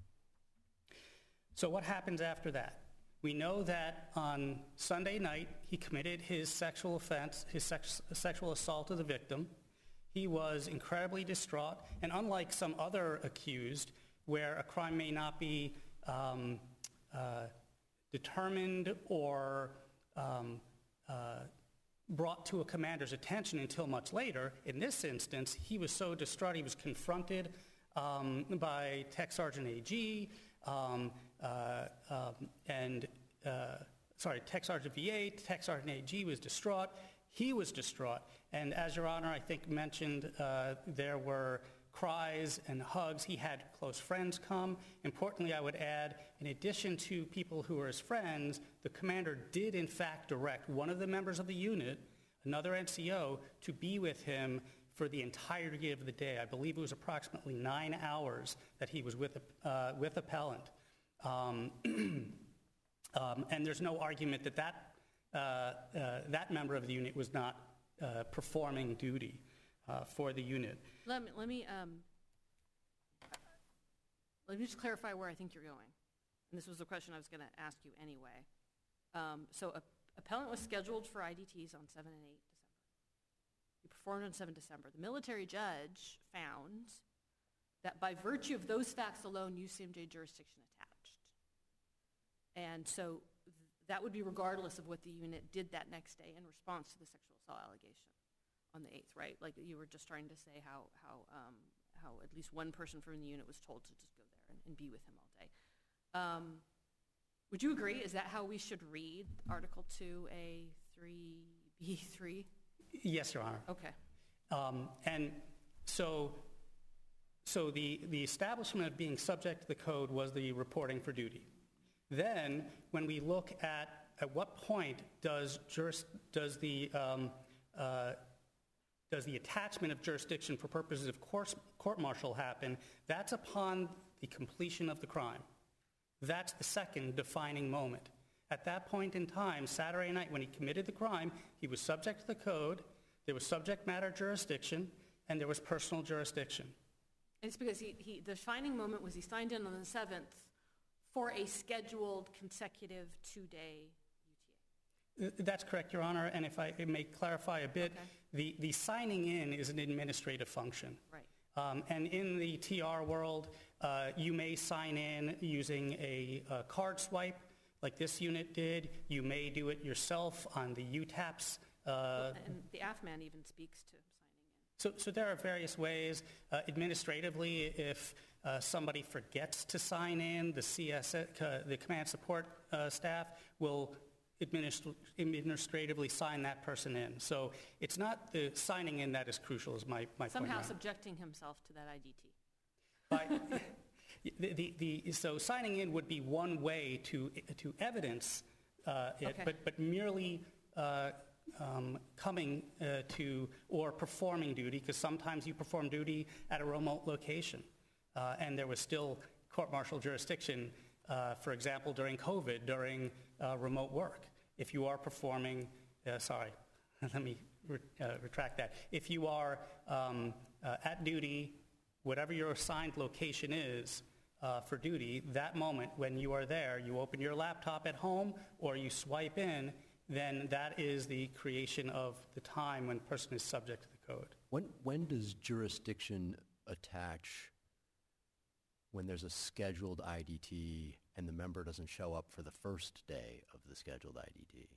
So what happens after that? We know that on Sunday night, he committed his sexual offense, his sex, sexual assault of the victim. He was incredibly distraught, and unlike some other accused, where a crime may not be um, uh, determined or um, uh, brought to a commander's attention until much later, in this instance, he was so distraught he was confronted um, by Tech Sergeant A G, um, uh, um, and, uh, sorry, Tech Sergeant V A, Tech Sergeant A G was distraught. He was distraught. And as Your Honor, I think, mentioned, uh, there were cries and hugs. He had close friends come. Importantly, I would add, in addition to people who were his friends, the commander did, in fact, direct one of the members of the unit, another N C O, to be with him for the entirety of the day. I believe it was approximately nine hours that he was with, uh, with appellant. Um, um, and there's no argument that that, uh, uh, that member of the unit was not uh, performing duty uh, for the unit. Let me, let me, um, let me just clarify where I think you're going. And this was the question I was going to ask you anyway. Um, so a, appellant was scheduled for I D Ts on seven and eight December. He performed on seven December. The military judge found that by virtue of those facts alone, U C M J jurisdiction attached. And so th- that would be regardless of what the unit did that next day in response to the sexual assault allegation on the eighth, right? Like you were just trying to say how, how, um, how at least one person from the unit was told to just go there and, and be with him all day. Um, would you agree? Is that how we should read Article two A three B three? Yes, Your Honor. Okay. Um, and so, so the, the establishment of being subject to the code was the reporting for duty. Then, when we look at at what point does juris, does the um, uh, does the attachment of jurisdiction for purposes of course, court-martial happen, that's upon the completion of the crime. That's the second defining moment. At that point in time, Saturday night, when he committed the crime, he was subject to the code, there was subject matter jurisdiction, and there was personal jurisdiction. It's because he, he, the defining moment was he signed in on the seventh for a scheduled consecutive two-day U T A. That's correct, Your Honor, and if I may clarify a bit, Okay. the, the signing in is an administrative function. Right. Um, and in the T R world, uh, you may sign in using a, a card swipe, like this unit did. You may do it yourself on the U TAPs. Uh, And the A F M A N even speaks to signing in. so, so there are various ways. Uh, administratively, if uh, somebody forgets to sign in, the C S, uh, the command support uh, staff will administ- administratively sign that person in. So it's not the signing in that is crucial, is my, my Somehow point. subjecting himself to that I D T. By, the, the, the, so signing in would be one way to, to evidence uh, it, Okay. but, but merely uh, um, coming uh, to or performing duty, because sometimes you perform duty at a remote location. Uh, and there was still court-martial jurisdiction, uh, for example, during COVID, during uh, remote work. If you are performing, uh, sorry, let me re- uh, retract that. If you are um, uh, at duty, whatever your assigned location is uh, for duty, that moment when you are there, you open your laptop at home or you swipe in, then that is the creation of the time when a person is subject to the code. When, when does jurisdiction attach when there's a scheduled I D T and the member doesn't show up for the first day of the scheduled I D T?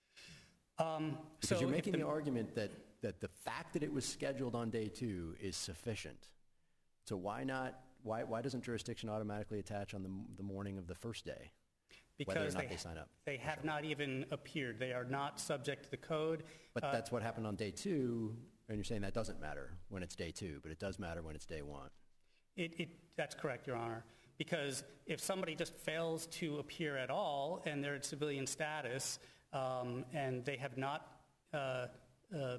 Um, Because so you're if making the, the argument that, that the fact that it was scheduled on day two is sufficient. So why not, why, why doesn't jurisdiction automatically attach on the, m- the morning of the first day? Whether or because not they, they sign up. they have not even appeared. They are not subject to the code. But Uh, that's what happened on day two, and you're saying that doesn't matter when it's day two, but it does matter when it's day one. It, it, that's correct, Your Honor. Because if somebody just fails to appear at all and they're in civilian status um, and they have not uh, uh,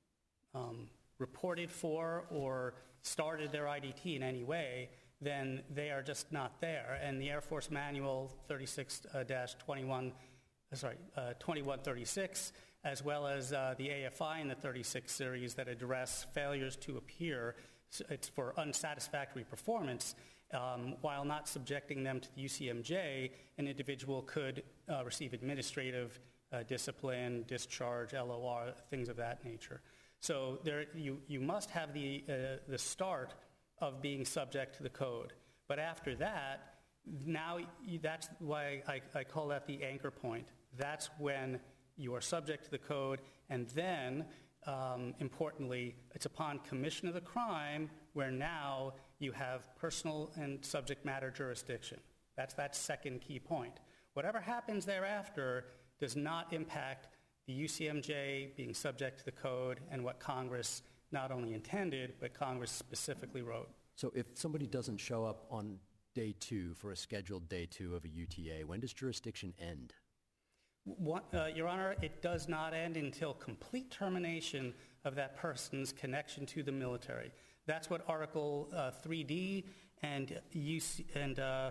um, reported for or started their I D T in any way, then they are just not there. And the Air Force Manual thirty-six dash twenty-one, uh, sorry, uh, twenty-one thirty-six, as well as uh, the A F I in the thirty-six series that address failures to appear, so it's for unsatisfactory performance. Um, while not subjecting them to the U C M J, an individual could uh, receive administrative uh, discipline, discharge, L O R, things of that nature. So there, you, you must have the, uh, the start of being subject to the code. But after that, now you, that's why I, I call that the anchor point. That's when you are subject to the code, and then, um, importantly, it's upon commission of the crime where now you have personal and subject matter jurisdiction. That's that second key point. Whatever happens thereafter does not impact the U C M J being subject to the code and what Congress not only intended, but Congress specifically wrote. So if somebody doesn't show up on day two for a scheduled day two of a U T A, when does jurisdiction end? What, uh, Your Honor, it does not end until complete termination of that person's connection to the military. That's what Article uh, three D and, U C, and uh,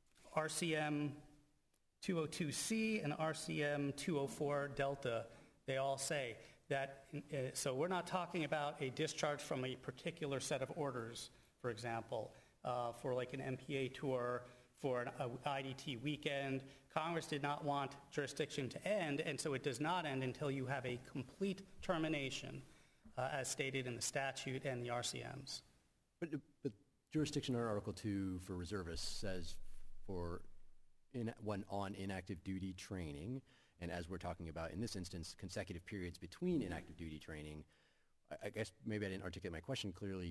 R C M two oh two C and R C M two oh four Delta, they all say that. Uh, so we're not talking about a discharge from a particular set of orders, for example, uh, for like an M P A tour, for an a I D T weekend. Congress did not want jurisdiction to end, and so it does not end until you have a complete termination, uh, as stated in the statute and the R C Ms. But, but jurisdiction under Article two for reservists says for in, when on inactive duty training, and as we're talking about in this instance, consecutive periods between inactive duty training, I, I guess maybe I didn't articulate my question clearly.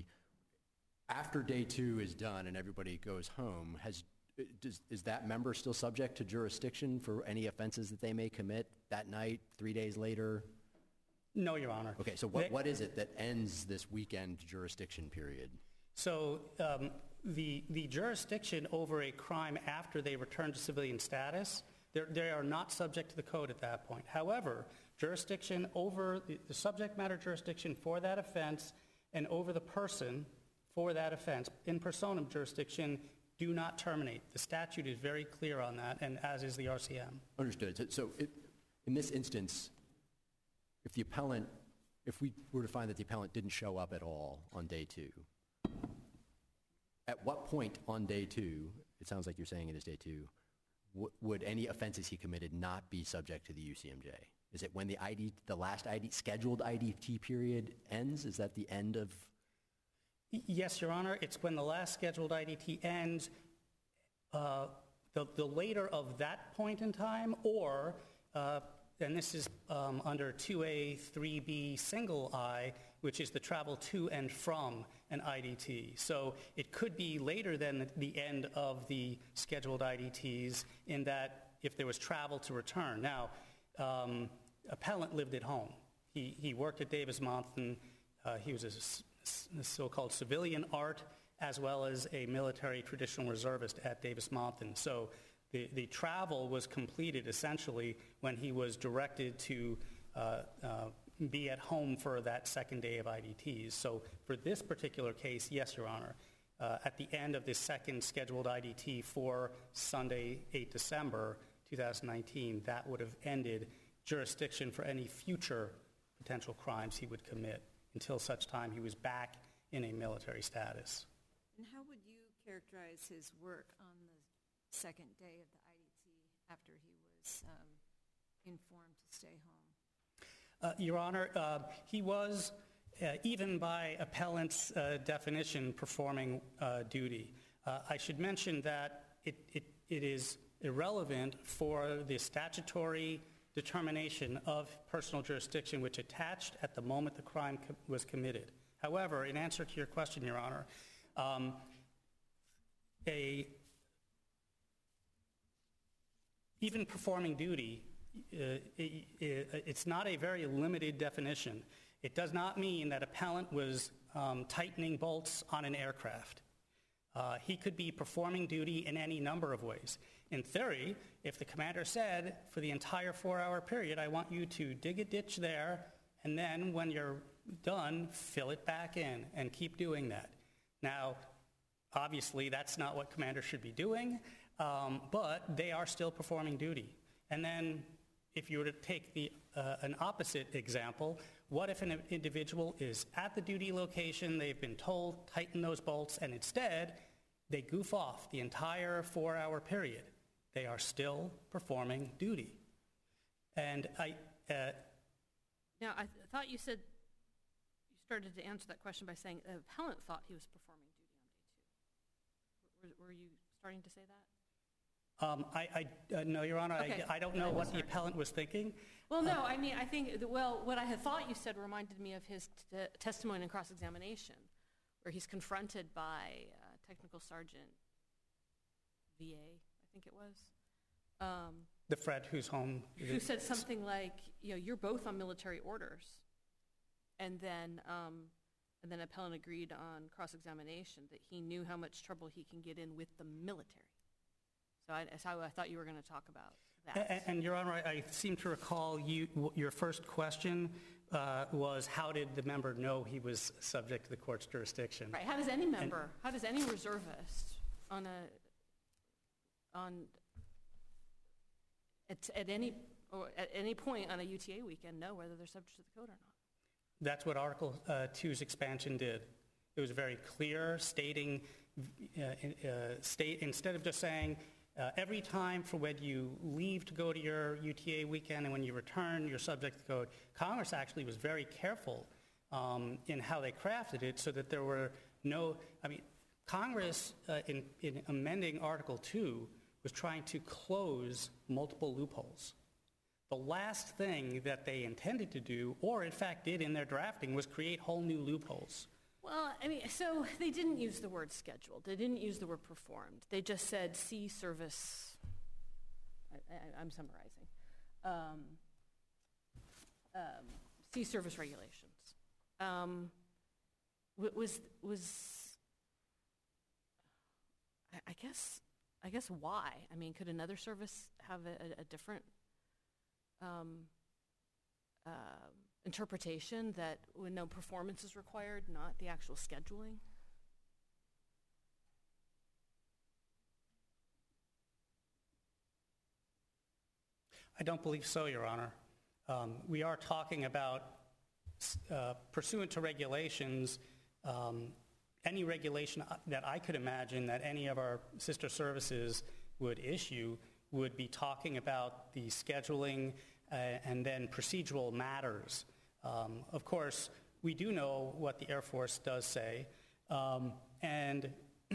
After day two is done and everybody goes home, has Does, is that member still subject to jurisdiction for any offenses that they may commit that night, three days later? No, Your Honor. Okay, so what, They- what is it that ends this weekend jurisdiction period? So um, the, the jurisdiction over a crime after they return to civilian status, they're- they are not subject to the code at that point. However, jurisdiction over the, the subject matter jurisdiction for that offense and over the person for that offense, in personam jurisdiction, do not terminate. The statute is very clear on that, and as is the R C M. Understood. So, so it, in this instance, if the appellant, if we were to find that the appellant didn't show up at all on day two, at what point on day two, it sounds like you're saying it is day two, w- would any offenses he committed not be subject to the U C M J? Is it when the I D, the last I D, scheduled I D T period ends? Is that the end of? Yes, Your Honor. It's when the last scheduled I D T ends, uh, the, the later of that point in time, or, uh, and this is um, under two A three B single I, which is the travel to and from an I D T. So it could be later than the, the end of the scheduled I D Ts in that if there was travel to return. Now, um, appellant lived at home. He, he worked at Davis-Monthan. Uh, he was a so-called civilian art as well as a military traditional reservist at Davis-Monthan. So the, the travel was completed essentially when he was directed to uh, uh, be at home for that second day of I D Ts. So for this particular case, yes, Your Honor, uh, at the end of the second scheduled I D T for Sunday, the eighth of December, two thousand nineteen, that would have ended jurisdiction for any future potential crimes he would commit until such time he was back in a military status. And how would you characterize his work on the second day of the I D T after he was um, informed to stay home? Uh, Your Honor, uh, he was, uh, even by appellant's uh, definition, performing uh, duty. Uh, I should mention that it, it, it is irrelevant for the statutory determination of personal jurisdiction which attached at the moment the crime co- was committed. However, in answer to your question, Your Honor, um, a even performing duty, uh, it, it, it's not a very limited definition. It does not mean that appellant was um, tightening bolts on an aircraft. Uh, he could be performing duty in any number of ways. In theory, if the commander said, for the entire four-hour period, I want you to dig a ditch there, and then when you're done, fill it back in, and keep doing that. Now, obviously, that's not what commanders should be doing, um, but they are still performing duty. And then, if you were to take the, uh, an opposite example, what if an individual is at the duty location, they've been told, tighten those bolts, and instead, they goof off the entire four-hour period? They are still performing duty. And I... Uh, Now, I th- thought you said, you started to answer that question by saying the appellant thought he was performing duty on day two. Were, were you starting to say that? Um, I, I uh, no, Your Honor, Okay. I, I don't know what the appellant was thinking. Well, no, I mean, I think, that- well, what I had thought you said reminded me of his t- testimony in cross-examination, where he's confronted by uh, Technical Sergeant V A, I think it was, um, The Fred who's home. who said something like, you know, you're both on military orders. And then, um, and then appellant agreed on cross-examination that he knew how much trouble he can get in with the military. So I, that's how I thought you were going to talk about that. And, and Your Honor, I, I seem to recall you, w- your first question uh, was how did the member know he was subject to the court's jurisdiction? Right, how does any member, how does any reservist on a, on, at, at any, or at any point on a U T A weekend know whether they're subject to the code or not? That's what Article uh, two's expansion did. It was very clear, stating, uh, uh, state instead of just saying, uh, every time for when you leave to go to your U T A weekend and when you return, you're subject to the code. Congress actually was very careful um, in how they crafted it so that there were no, I mean, Congress, uh, in, in amending Article two, was trying to close multiple loopholes. The last thing that they intended to do, or in fact did in their drafting, was create whole new loopholes. Well, I mean, so they didn't use the word scheduled. They didn't use the word performed. They just said see service. I, I, I'm summarizing. Um, um, see service regulations. Um, was was I, I guess I guess why? I mean, could another service have a, a, a different um, uh, interpretation that when no performance is required, not the actual scheduling? I don't believe so, Your Honor. Um, we are talking about uh, pursuant to regulations, um, any regulation that I could imagine that any of our sister services would issue would be talking about the scheduling uh, and then procedural matters. Um, of course, we do know what the Air Force does say, um, and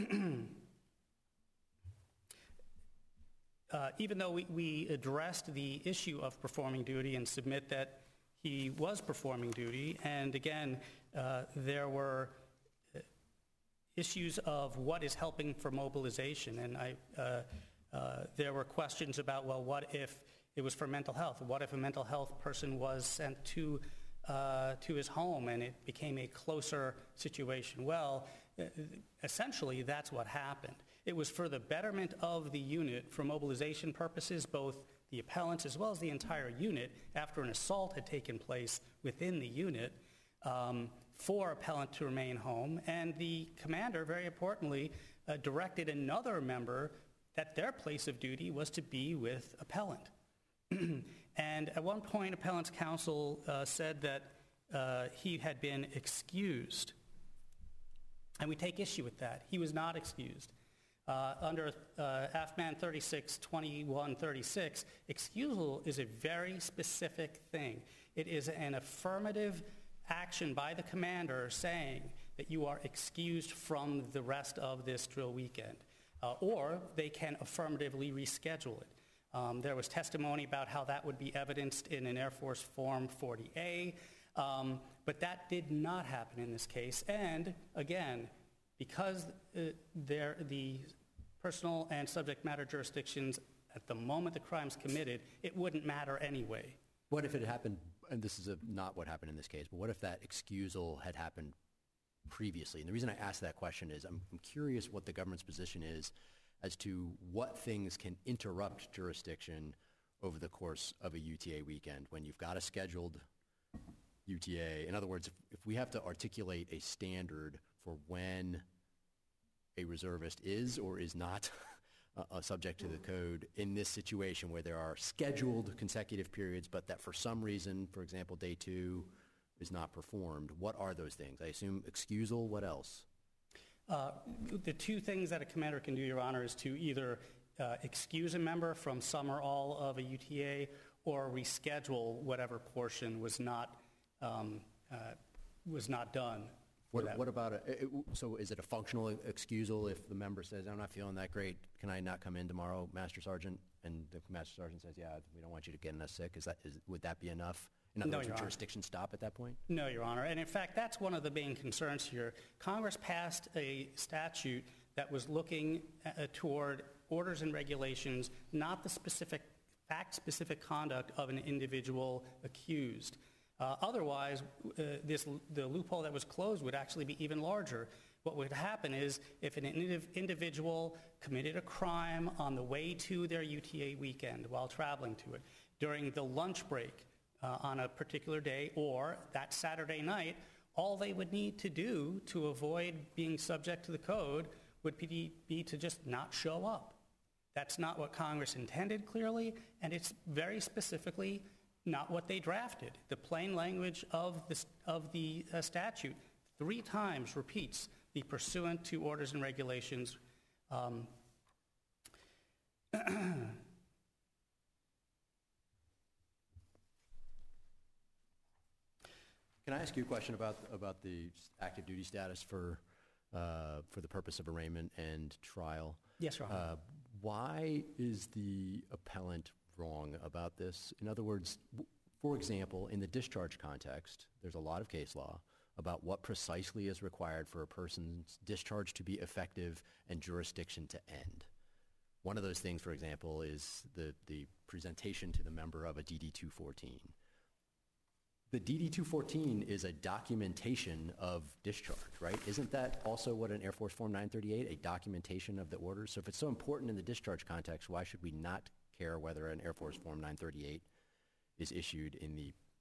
Uh, even though we, we addressed the issue of performing duty and submit that he was performing duty, and again, uh, there were issues of what is helping for mobilization, and I, uh, uh, there were questions about, well, what if it was for mental health? What if a mental health person was sent to, uh, to his home and it became a closer situation? Well, essentially, that's what happened. It was for the betterment of the unit for mobilization purposes, both the appellants as well as the entire unit, after an assault had taken place within the unit, um, for appellant to remain home. And the commander, very importantly, uh, directed another member that their place of duty was to be with appellant. And at one point, appellant's counsel uh, said that uh, he had been excused. And we take issue with that. He was not excused. Uh, under uh, A F M A N thirty-six twenty-one thirty-six, excusal is a very specific thing. It is an affirmative action by the commander saying that you are excused from the rest of this drill weekend, uh, or they can affirmatively reschedule it. Um, there was testimony about how that would be evidenced in an Air Force Form forty A, um, but that did not happen in this case. And again, because uh, there, the personal and subject matter jurisdictions, at the moment the crime's committed, it wouldn't matter anyway. What if it happened, and this is a, not what happened in this case, but what if that excusal had happened previously? And the reason I ask that question is I'm, I'm curious what the government's position is as to what things can interrupt jurisdiction over the course of a U T A weekend when you've got a scheduled U T A. In other words, if, if we have to articulate a standard for when a reservist is or is not uh, subject to the code in this situation where there are scheduled consecutive periods, but that for some reason, for example, day two is not performed, what are those things? I assume excusal, what else? Uh, the two things that a commander can do, Your Honor, is to either uh, excuse a member from some or all of a U T A or reschedule whatever portion was not, um, uh, was not done. What, what about, a, it, so is it a functional excusal if the member says, I'm not feeling that great, can I not come in tomorrow, Master Sergeant? And the Master Sergeant says, yeah, we don't want you to get us sick. Is that, is, would that be enough? In other No, words, Your would Honor. jurisdiction stop at that point? No, Your Honor. And in fact, that's one of the main concerns here. Congress passed a statute that was looking uh, toward orders and regulations, not the specific, fact-specific conduct of an individual accused. Uh, otherwise, uh, this, the loophole that was closed would actually be even larger. What would happen is if an indiv- individual committed a crime on the way to their U T A weekend while traveling to it, during the lunch break uh, on a particular day, or that Saturday night, all they would need to do to avoid being subject to the code would be, be to just not show up. That's not what Congress intended, clearly, and it's very specifically not what they drafted. The plain language of, this, of the uh, statute three times repeats the pursuant to orders and regulations. Um, Can I ask you a question about, about the active duty status for, uh, for the purpose of arraignment and trial? Yes, Your Honor. Uh, why is the appellant wrong about this? In other words, w- for example, in the discharge context, there's a lot of case law about what precisely is required for a person's discharge to be effective and jurisdiction to end. One of those things, for example, is the, the presentation to the member of a D D two fourteen. The D D two fourteen is a documentation of discharge, right? Isn't that also what an Air Force Form nine thirty-eight, a documentation of the orders? So if it's so important in the discharge context, why should we not care whether an Air Force Form nine thirty-eight is issued in the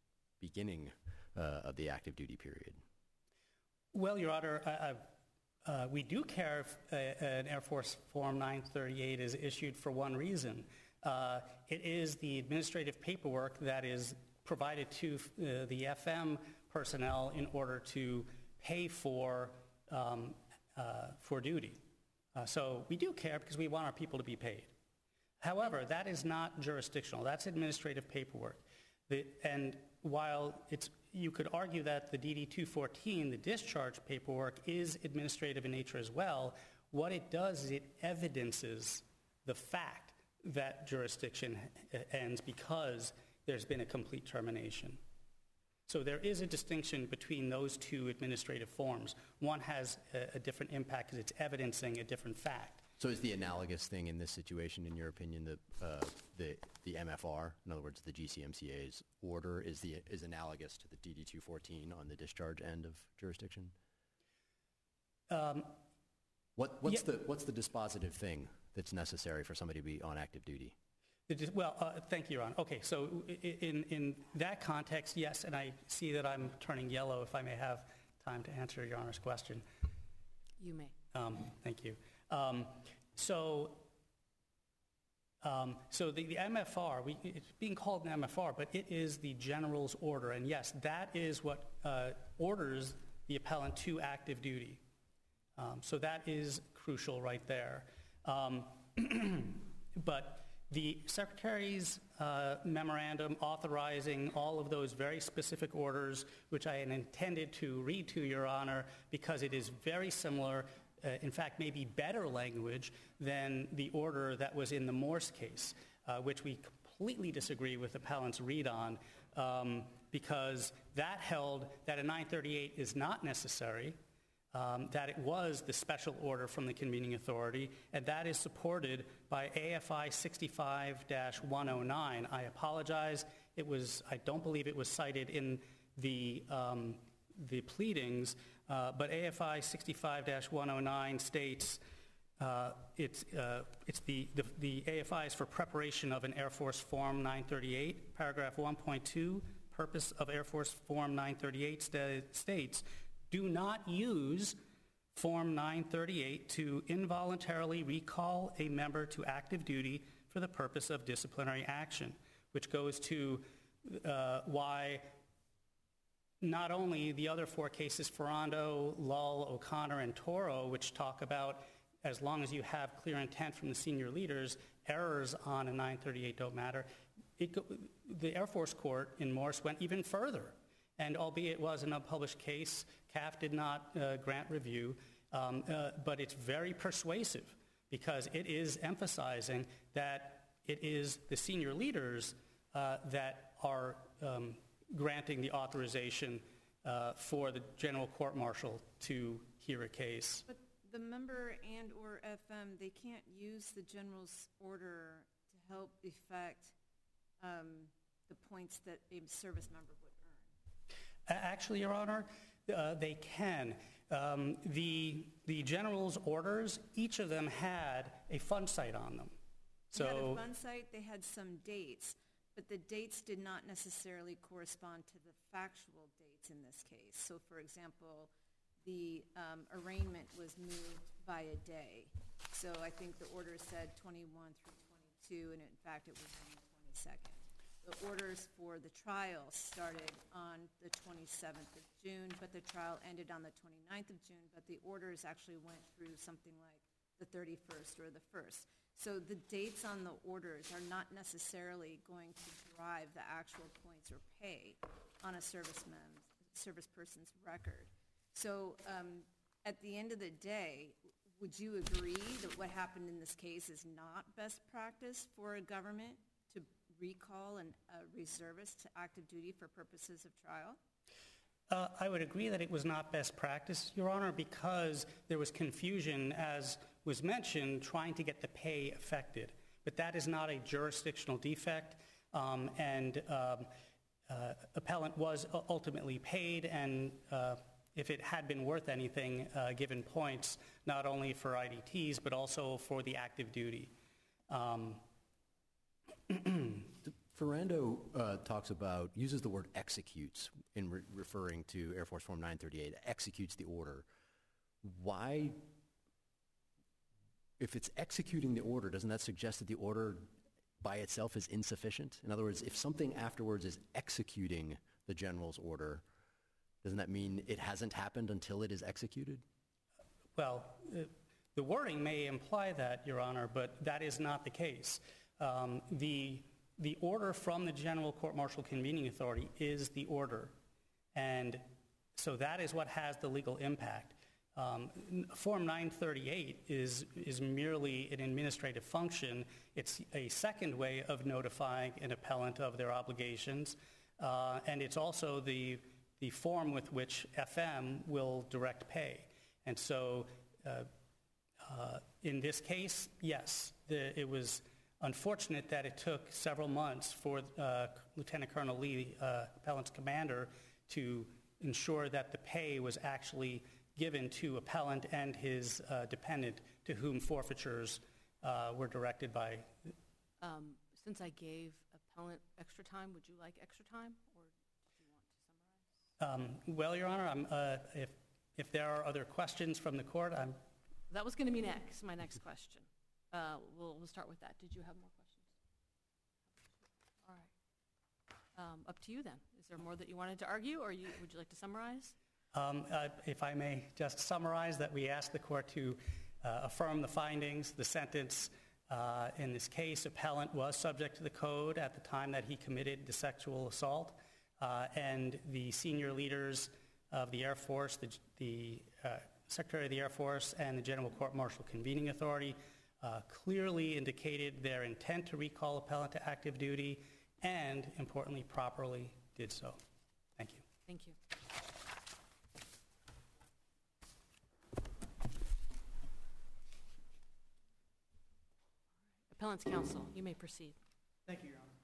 beginning uh, of the active duty period? Well, Your Honor, I, I, uh, we do care if uh, an Air Force Form nine thirty-eight is issued for one reason. Uh, it is the administrative paperwork that is provided to uh, the F M personnel in order to pay for, um, uh, for duty. Uh, so we do care because we want our people to be paid. However, that is not jurisdictional. That's administrative paperwork. The, and while it's, you could argue that the D D two fourteen, the discharge paperwork, is administrative in nature as well, what it does is it evidences the fact that jurisdiction ends because there's been a complete termination. So there is a distinction between those two administrative forms. One has a, a different impact because it's evidencing a different fact. So is the analogous thing in this situation, in your opinion, the uh, the the M F R, in other words, the G C M C A's order, is the is analogous to the D D two fourteen on the discharge end of jurisdiction? Um, what what's yeah. the what's the dispositive thing that's necessary for somebody to be on active duty? It is, well, uh, thank you, Ron. Okay, so in in that context, yes, and I see that I'm turning yellow. If I may have time to answer Your Honor's question. You may. Um, thank you. Um, so, um, so the, the M F R, we, it's being called an M F R, but it is the general's order, and yes, that is what uh, orders the appellant to active duty. Um, so that is crucial right there. Um, but the Secretary's uh, memorandum authorizing all of those very specific orders, which I had intended to read to Your Honor because it is very similar, uh, in fact, maybe better language than the order that was in the Morse case, uh, which we completely disagree with appellant's read on, um, because that held that a nine thirty-eight is not necessary, Um, that it was the special order from the convening authority, and that is supported by A F I sixty-five dash one oh nine. I apologize. It was, I don't believe it was cited in the, um, the pleadings, uh, but A F I sixty-five dash one oh nine states uh, it's, uh, it's the, the, the A F I is for preparation of an Air Force Form nine thirty-eight. Paragraph one point two, purpose of Air Force Form nine thirty-eight sta- states, do not use Form nine thirty-eight to involuntarily recall a member to active duty for the purpose of disciplinary action, which goes to uh, why not only the other four cases, Ferrando, Lull, O'Connor, and Toro, which talk about as long as you have clear intent from the senior leaders, errors on a nine thirty-eight don't matter. It go, the Air Force Court in Morse went even further. And albeit it was an unpublished case, C A F did not uh, grant review, um, uh, but it's very persuasive because it is emphasizing that it is the senior leaders uh, that are um, granting the authorization uh, for the general court-martial to hear a case. But the member and or F M, they can't use the general's order to help effect um, the points that a service member would. Actually, Your Honor, uh, they can. Um, the, the general's orders, each of them had a fund site on them. So, they had a so fund site, they had some dates, but the dates did not necessarily correspond to the factual dates in this case. So, for example, the um, arraignment was moved by a day. So I think the order said twenty-one through twenty-two, and in fact it was on the twenty-second. The orders for the trial started on the twenty-seventh of June, but the trial ended on the twenty-ninth of June, but the orders actually went through something like the thirty-first or the first. So the dates on the orders are not necessarily going to drive the actual points or pay on a serviceman's, service person's record. So um, at the end of the day, would you agree that what happened in this case is not best practice for a government to recall an, a reservist to active duty for purposes of trial? uh, I would agree that it was not best practice, Your Honor, because there was confusion, as was mentioned, trying to get the pay affected. But that is not a jurisdictional defect, um, and um, uh, appellant was ultimately paid, and uh, if it had been worth anything, uh, given points, not only for I D Ts, but also for the active duty. Um, Ferrando uh, talks about, uses the word executes in re- referring to Air Force Form nine thirty-eight, executes the order. Why, if it's executing the order, doesn't that suggest that the order by itself is insufficient? In other words, if something afterwards is executing the general's order, doesn't that mean it hasn't happened until it is executed? Well, uh, the wording may imply that, Your Honor, but that is not the case. Um, the, the order from the General Court-Martial Convening Authority is the order, and so that is what has the legal impact. Um, Form nine thirty-eight is, is merely an administrative function. It's a second way of notifying an appellant of their obligations, uh, and it's also the, the form with which F M will direct pay. And so uh, uh, in this case, yes, the, it was unfortunate that it took several months for uh, Lieutenant Colonel Lee, uh, appellant's commander, to ensure that the pay was actually given to appellant and his uh, dependent, to whom forfeitures uh, were directed by. Um, since I gave appellant extra time, would you like extra time, or do you want to summarize? Um, well, Your Honor, I'm, uh, if, if there are other questions from the court, I'm... That was going to be next, my next question. Uh, we'll, we'll start with that. Did you have more questions? All right. Um, up to you then. Is there more that you wanted to argue, or you, would you like to summarize? Um, uh, if I may just summarize that we ask the court to uh, affirm the findings, the sentence. Uh, in this case, appellant was subject to the code at the time that he committed the sexual assault, uh, and the senior leaders of the Air Force, the, the uh, Secretary of the Air Force and the General Court-Martial Convening Authority uh, clearly indicated their intent to recall appellant to active duty and, importantly, properly did so. Thank you. Thank you. Appellant's counsel, you may proceed. Thank you, Your Honor.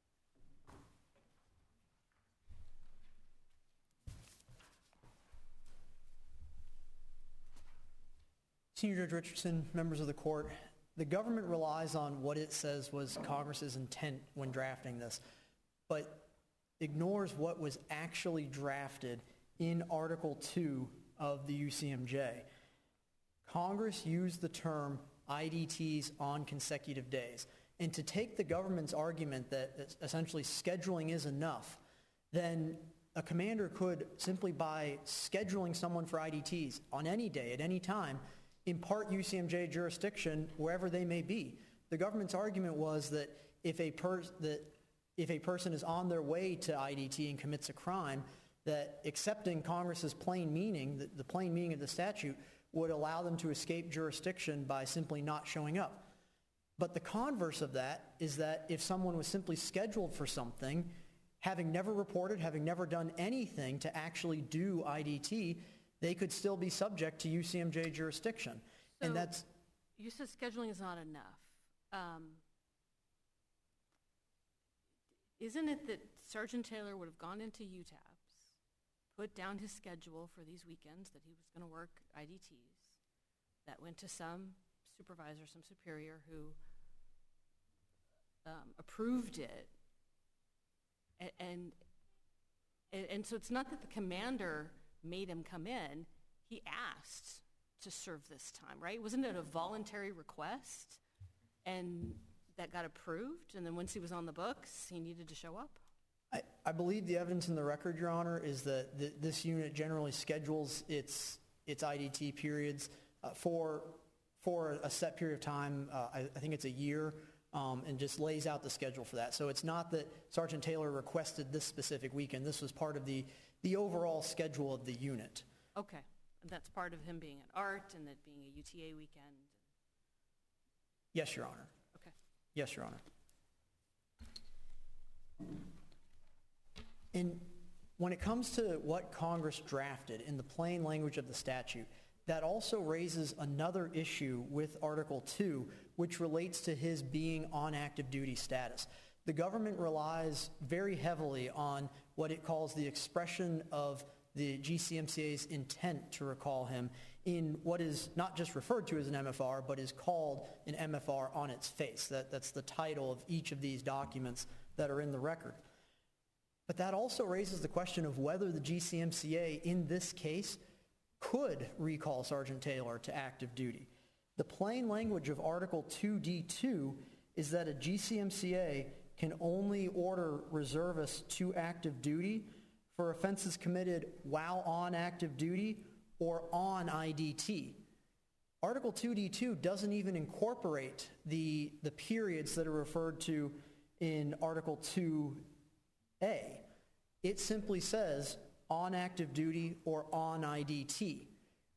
Senior Judge Richardson, members of the court, the government relies on what it says was Congress's intent when drafting this, but ignores what was actually drafted in Article two of the U C M J. Congress used the term I D Ts on consecutive days. And to take the government's argument that, that essentially scheduling is enough, then a commander could simply by scheduling someone for I D Ts on any day, at any time, impart U C M J jurisdiction wherever they may be. The government's argument was that if a, per- that if a person is on their way to I D T and commits a crime, that accepting Congress's plain meaning, the, the plain meaning of the statute, would allow them to escape jurisdiction by simply not showing up. But the converse of that is that if someone was simply scheduled for something, having never reported, having never done anything to actually do I D T, they could still be subject to U C M J jurisdiction. So and that's... You said scheduling is not enough. Um, isn't it that Sergeant Taylor would have gone into U TAPS, put down his schedule for these weekends that he was going to work I D Ts, that went to some supervisor, some superior who um, approved it, and, and and so it's not that the commander made him come in, he asked to serve this time, right? Wasn't it a voluntary request and that got approved, and then once he was on the books, he needed to show up? I, I believe the evidence in the record, Your Honor, is that th- this unit generally schedules its its I D T periods uh, for for a set period of time. Uh, I, I think it's a year, um, and just lays out the schedule for that. So it's not that Sergeant Taylor requested this specific weekend. This was part of the the overall schedule of the unit. Okay, and that's part of him being at art and that being a U T A weekend? Yes, Your Honor. Okay. Yes, Your Honor. And when it comes to what Congress drafted in the plain language of the statute, that also raises another issue with Article two, which relates to his being on active duty status. The government relies very heavily on what it calls the expression of the G C M C A's intent to recall him in what is not just referred to as an M F R, but is called an M F R on its face. That, that's the title of each of these documents that are in the record. But that also raises the question of whether the G C M C A in this case could recall Sergeant Taylor to active duty. The plain language of Article two D two is that a G C M C A can only order reservists to active duty for offenses committed while on active duty or on I D T. Article two D two doesn't even incorporate the, the periods that are referred to in Article two A. It simply says on active duty or on I D T.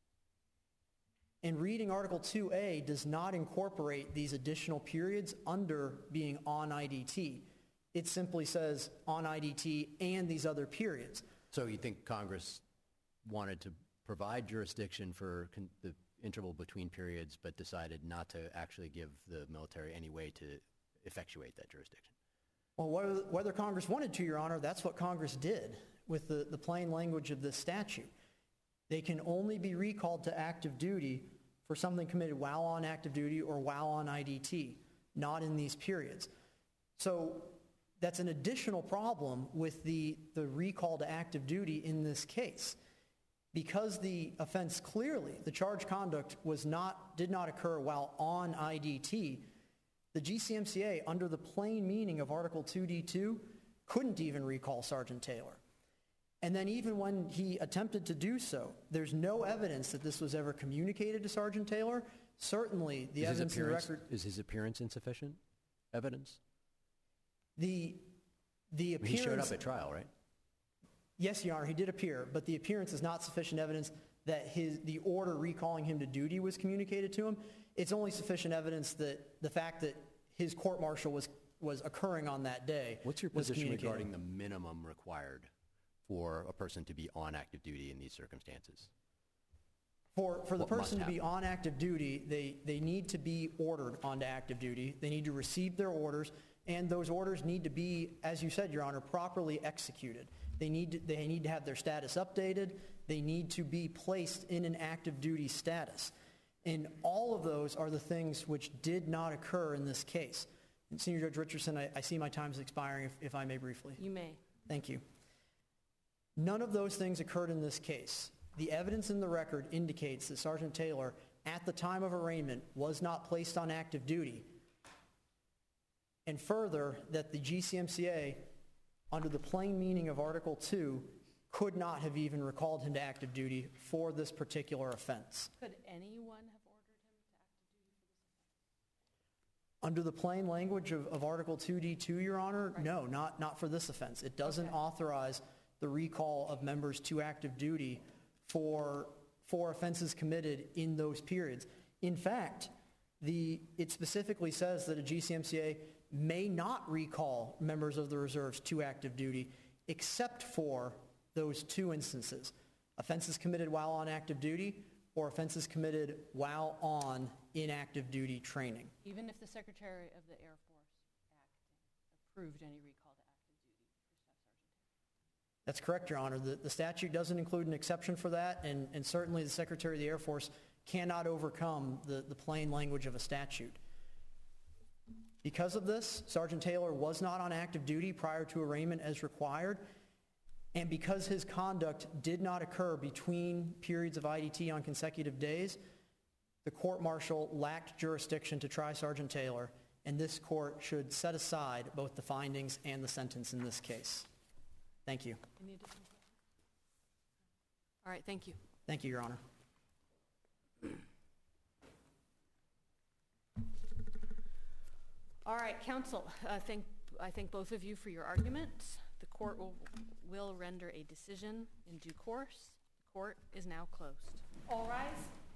And reading Article two A does not incorporate these additional periods under being on I D T. It simply says on I D T and these other periods. So you think Congress wanted to provide jurisdiction for con- the interval between periods, but decided not to actually give the military any way to effectuate that jurisdiction? Well, whether, whether Congress wanted to, Your Honor, that's what Congress did with the, the plain language of this statute. They can only be recalled to active duty for something committed while on active duty or while on I D T, not in these periods. So that's an additional problem with the, the recall to active duty in this case. Because the offense clearly, the charged conduct was not, did not occur while on I D T, the G C M C A, under the plain meaning of Article two D two, couldn't even recall Sergeant Taylor. And then even when he attempted to do so, there's no evidence that this was ever communicated to Sergeant Taylor. Certainly, the Is his evidence in the appearance- record... Is his appearance insufficient evidence? The, the I mean, appearance... he showed up at trial, right? Yes, Your Honor, he did appear, but the appearance is not sufficient evidence that his, the order recalling him to duty was communicated to him. It's only sufficient evidence that the fact that his court-martial was, was occurring on that day What's your was position communicated. regarding the minimum required for a person to be on active duty in these circumstances? For, for the What must person to be happen? on active duty, they, they need to be ordered onto active duty. They need to receive their orders, and those orders need to be, as you said, Your Honor, properly executed. They need to, they need to have their status updated. They need to be placed in an active duty status. And all of those are the things which did not occur in this case. And Senior Judge Richardson, I, I see my time is expiring, if, if I may briefly. You may. Thank you. None of those things occurred in this case. The evidence in the record indicates that Sergeant Taylor, at the time of arraignment, was not placed on active duty. And further, that the G C M C A, under the plain meaning of Article two, could not have even recalled him to active duty for this particular offense. Could anyone have ordered him to active duty for this offense? Under the plain language of, of Article two D two, Your Honor, Right. no, not, not for this offense. It doesn't Okay. authorize the recall of members to active duty for, for offenses committed in those periods. In fact, the, it specifically says that a G C M C A may not recall members of the reserves to active duty except for those two instances: offenses committed while on active duty or offenses committed while on inactive duty training. Even if the Secretary of the Air Force acting approved any recall to active duty for Staff Sergeant Taylor? That's correct, Your Honor. The, the statute doesn't include an exception for that, and, and certainly the Secretary of the Air Force cannot overcome the, the plain language of a statute. Because of this, Sergeant Taylor was not on active duty prior to arraignment as required, and because his conduct did not occur between periods of I D T on consecutive days, the court-martial lacked jurisdiction to try Sergeant Taylor, and this court should set aside both the findings and the sentence in this case. Thank you. Any additional questions? All right, thank you. Thank you, Your Honor. All right, counsel, I thank, I thank both of you for your arguments. The court will, will render a decision in due course. The court is now closed. All rise.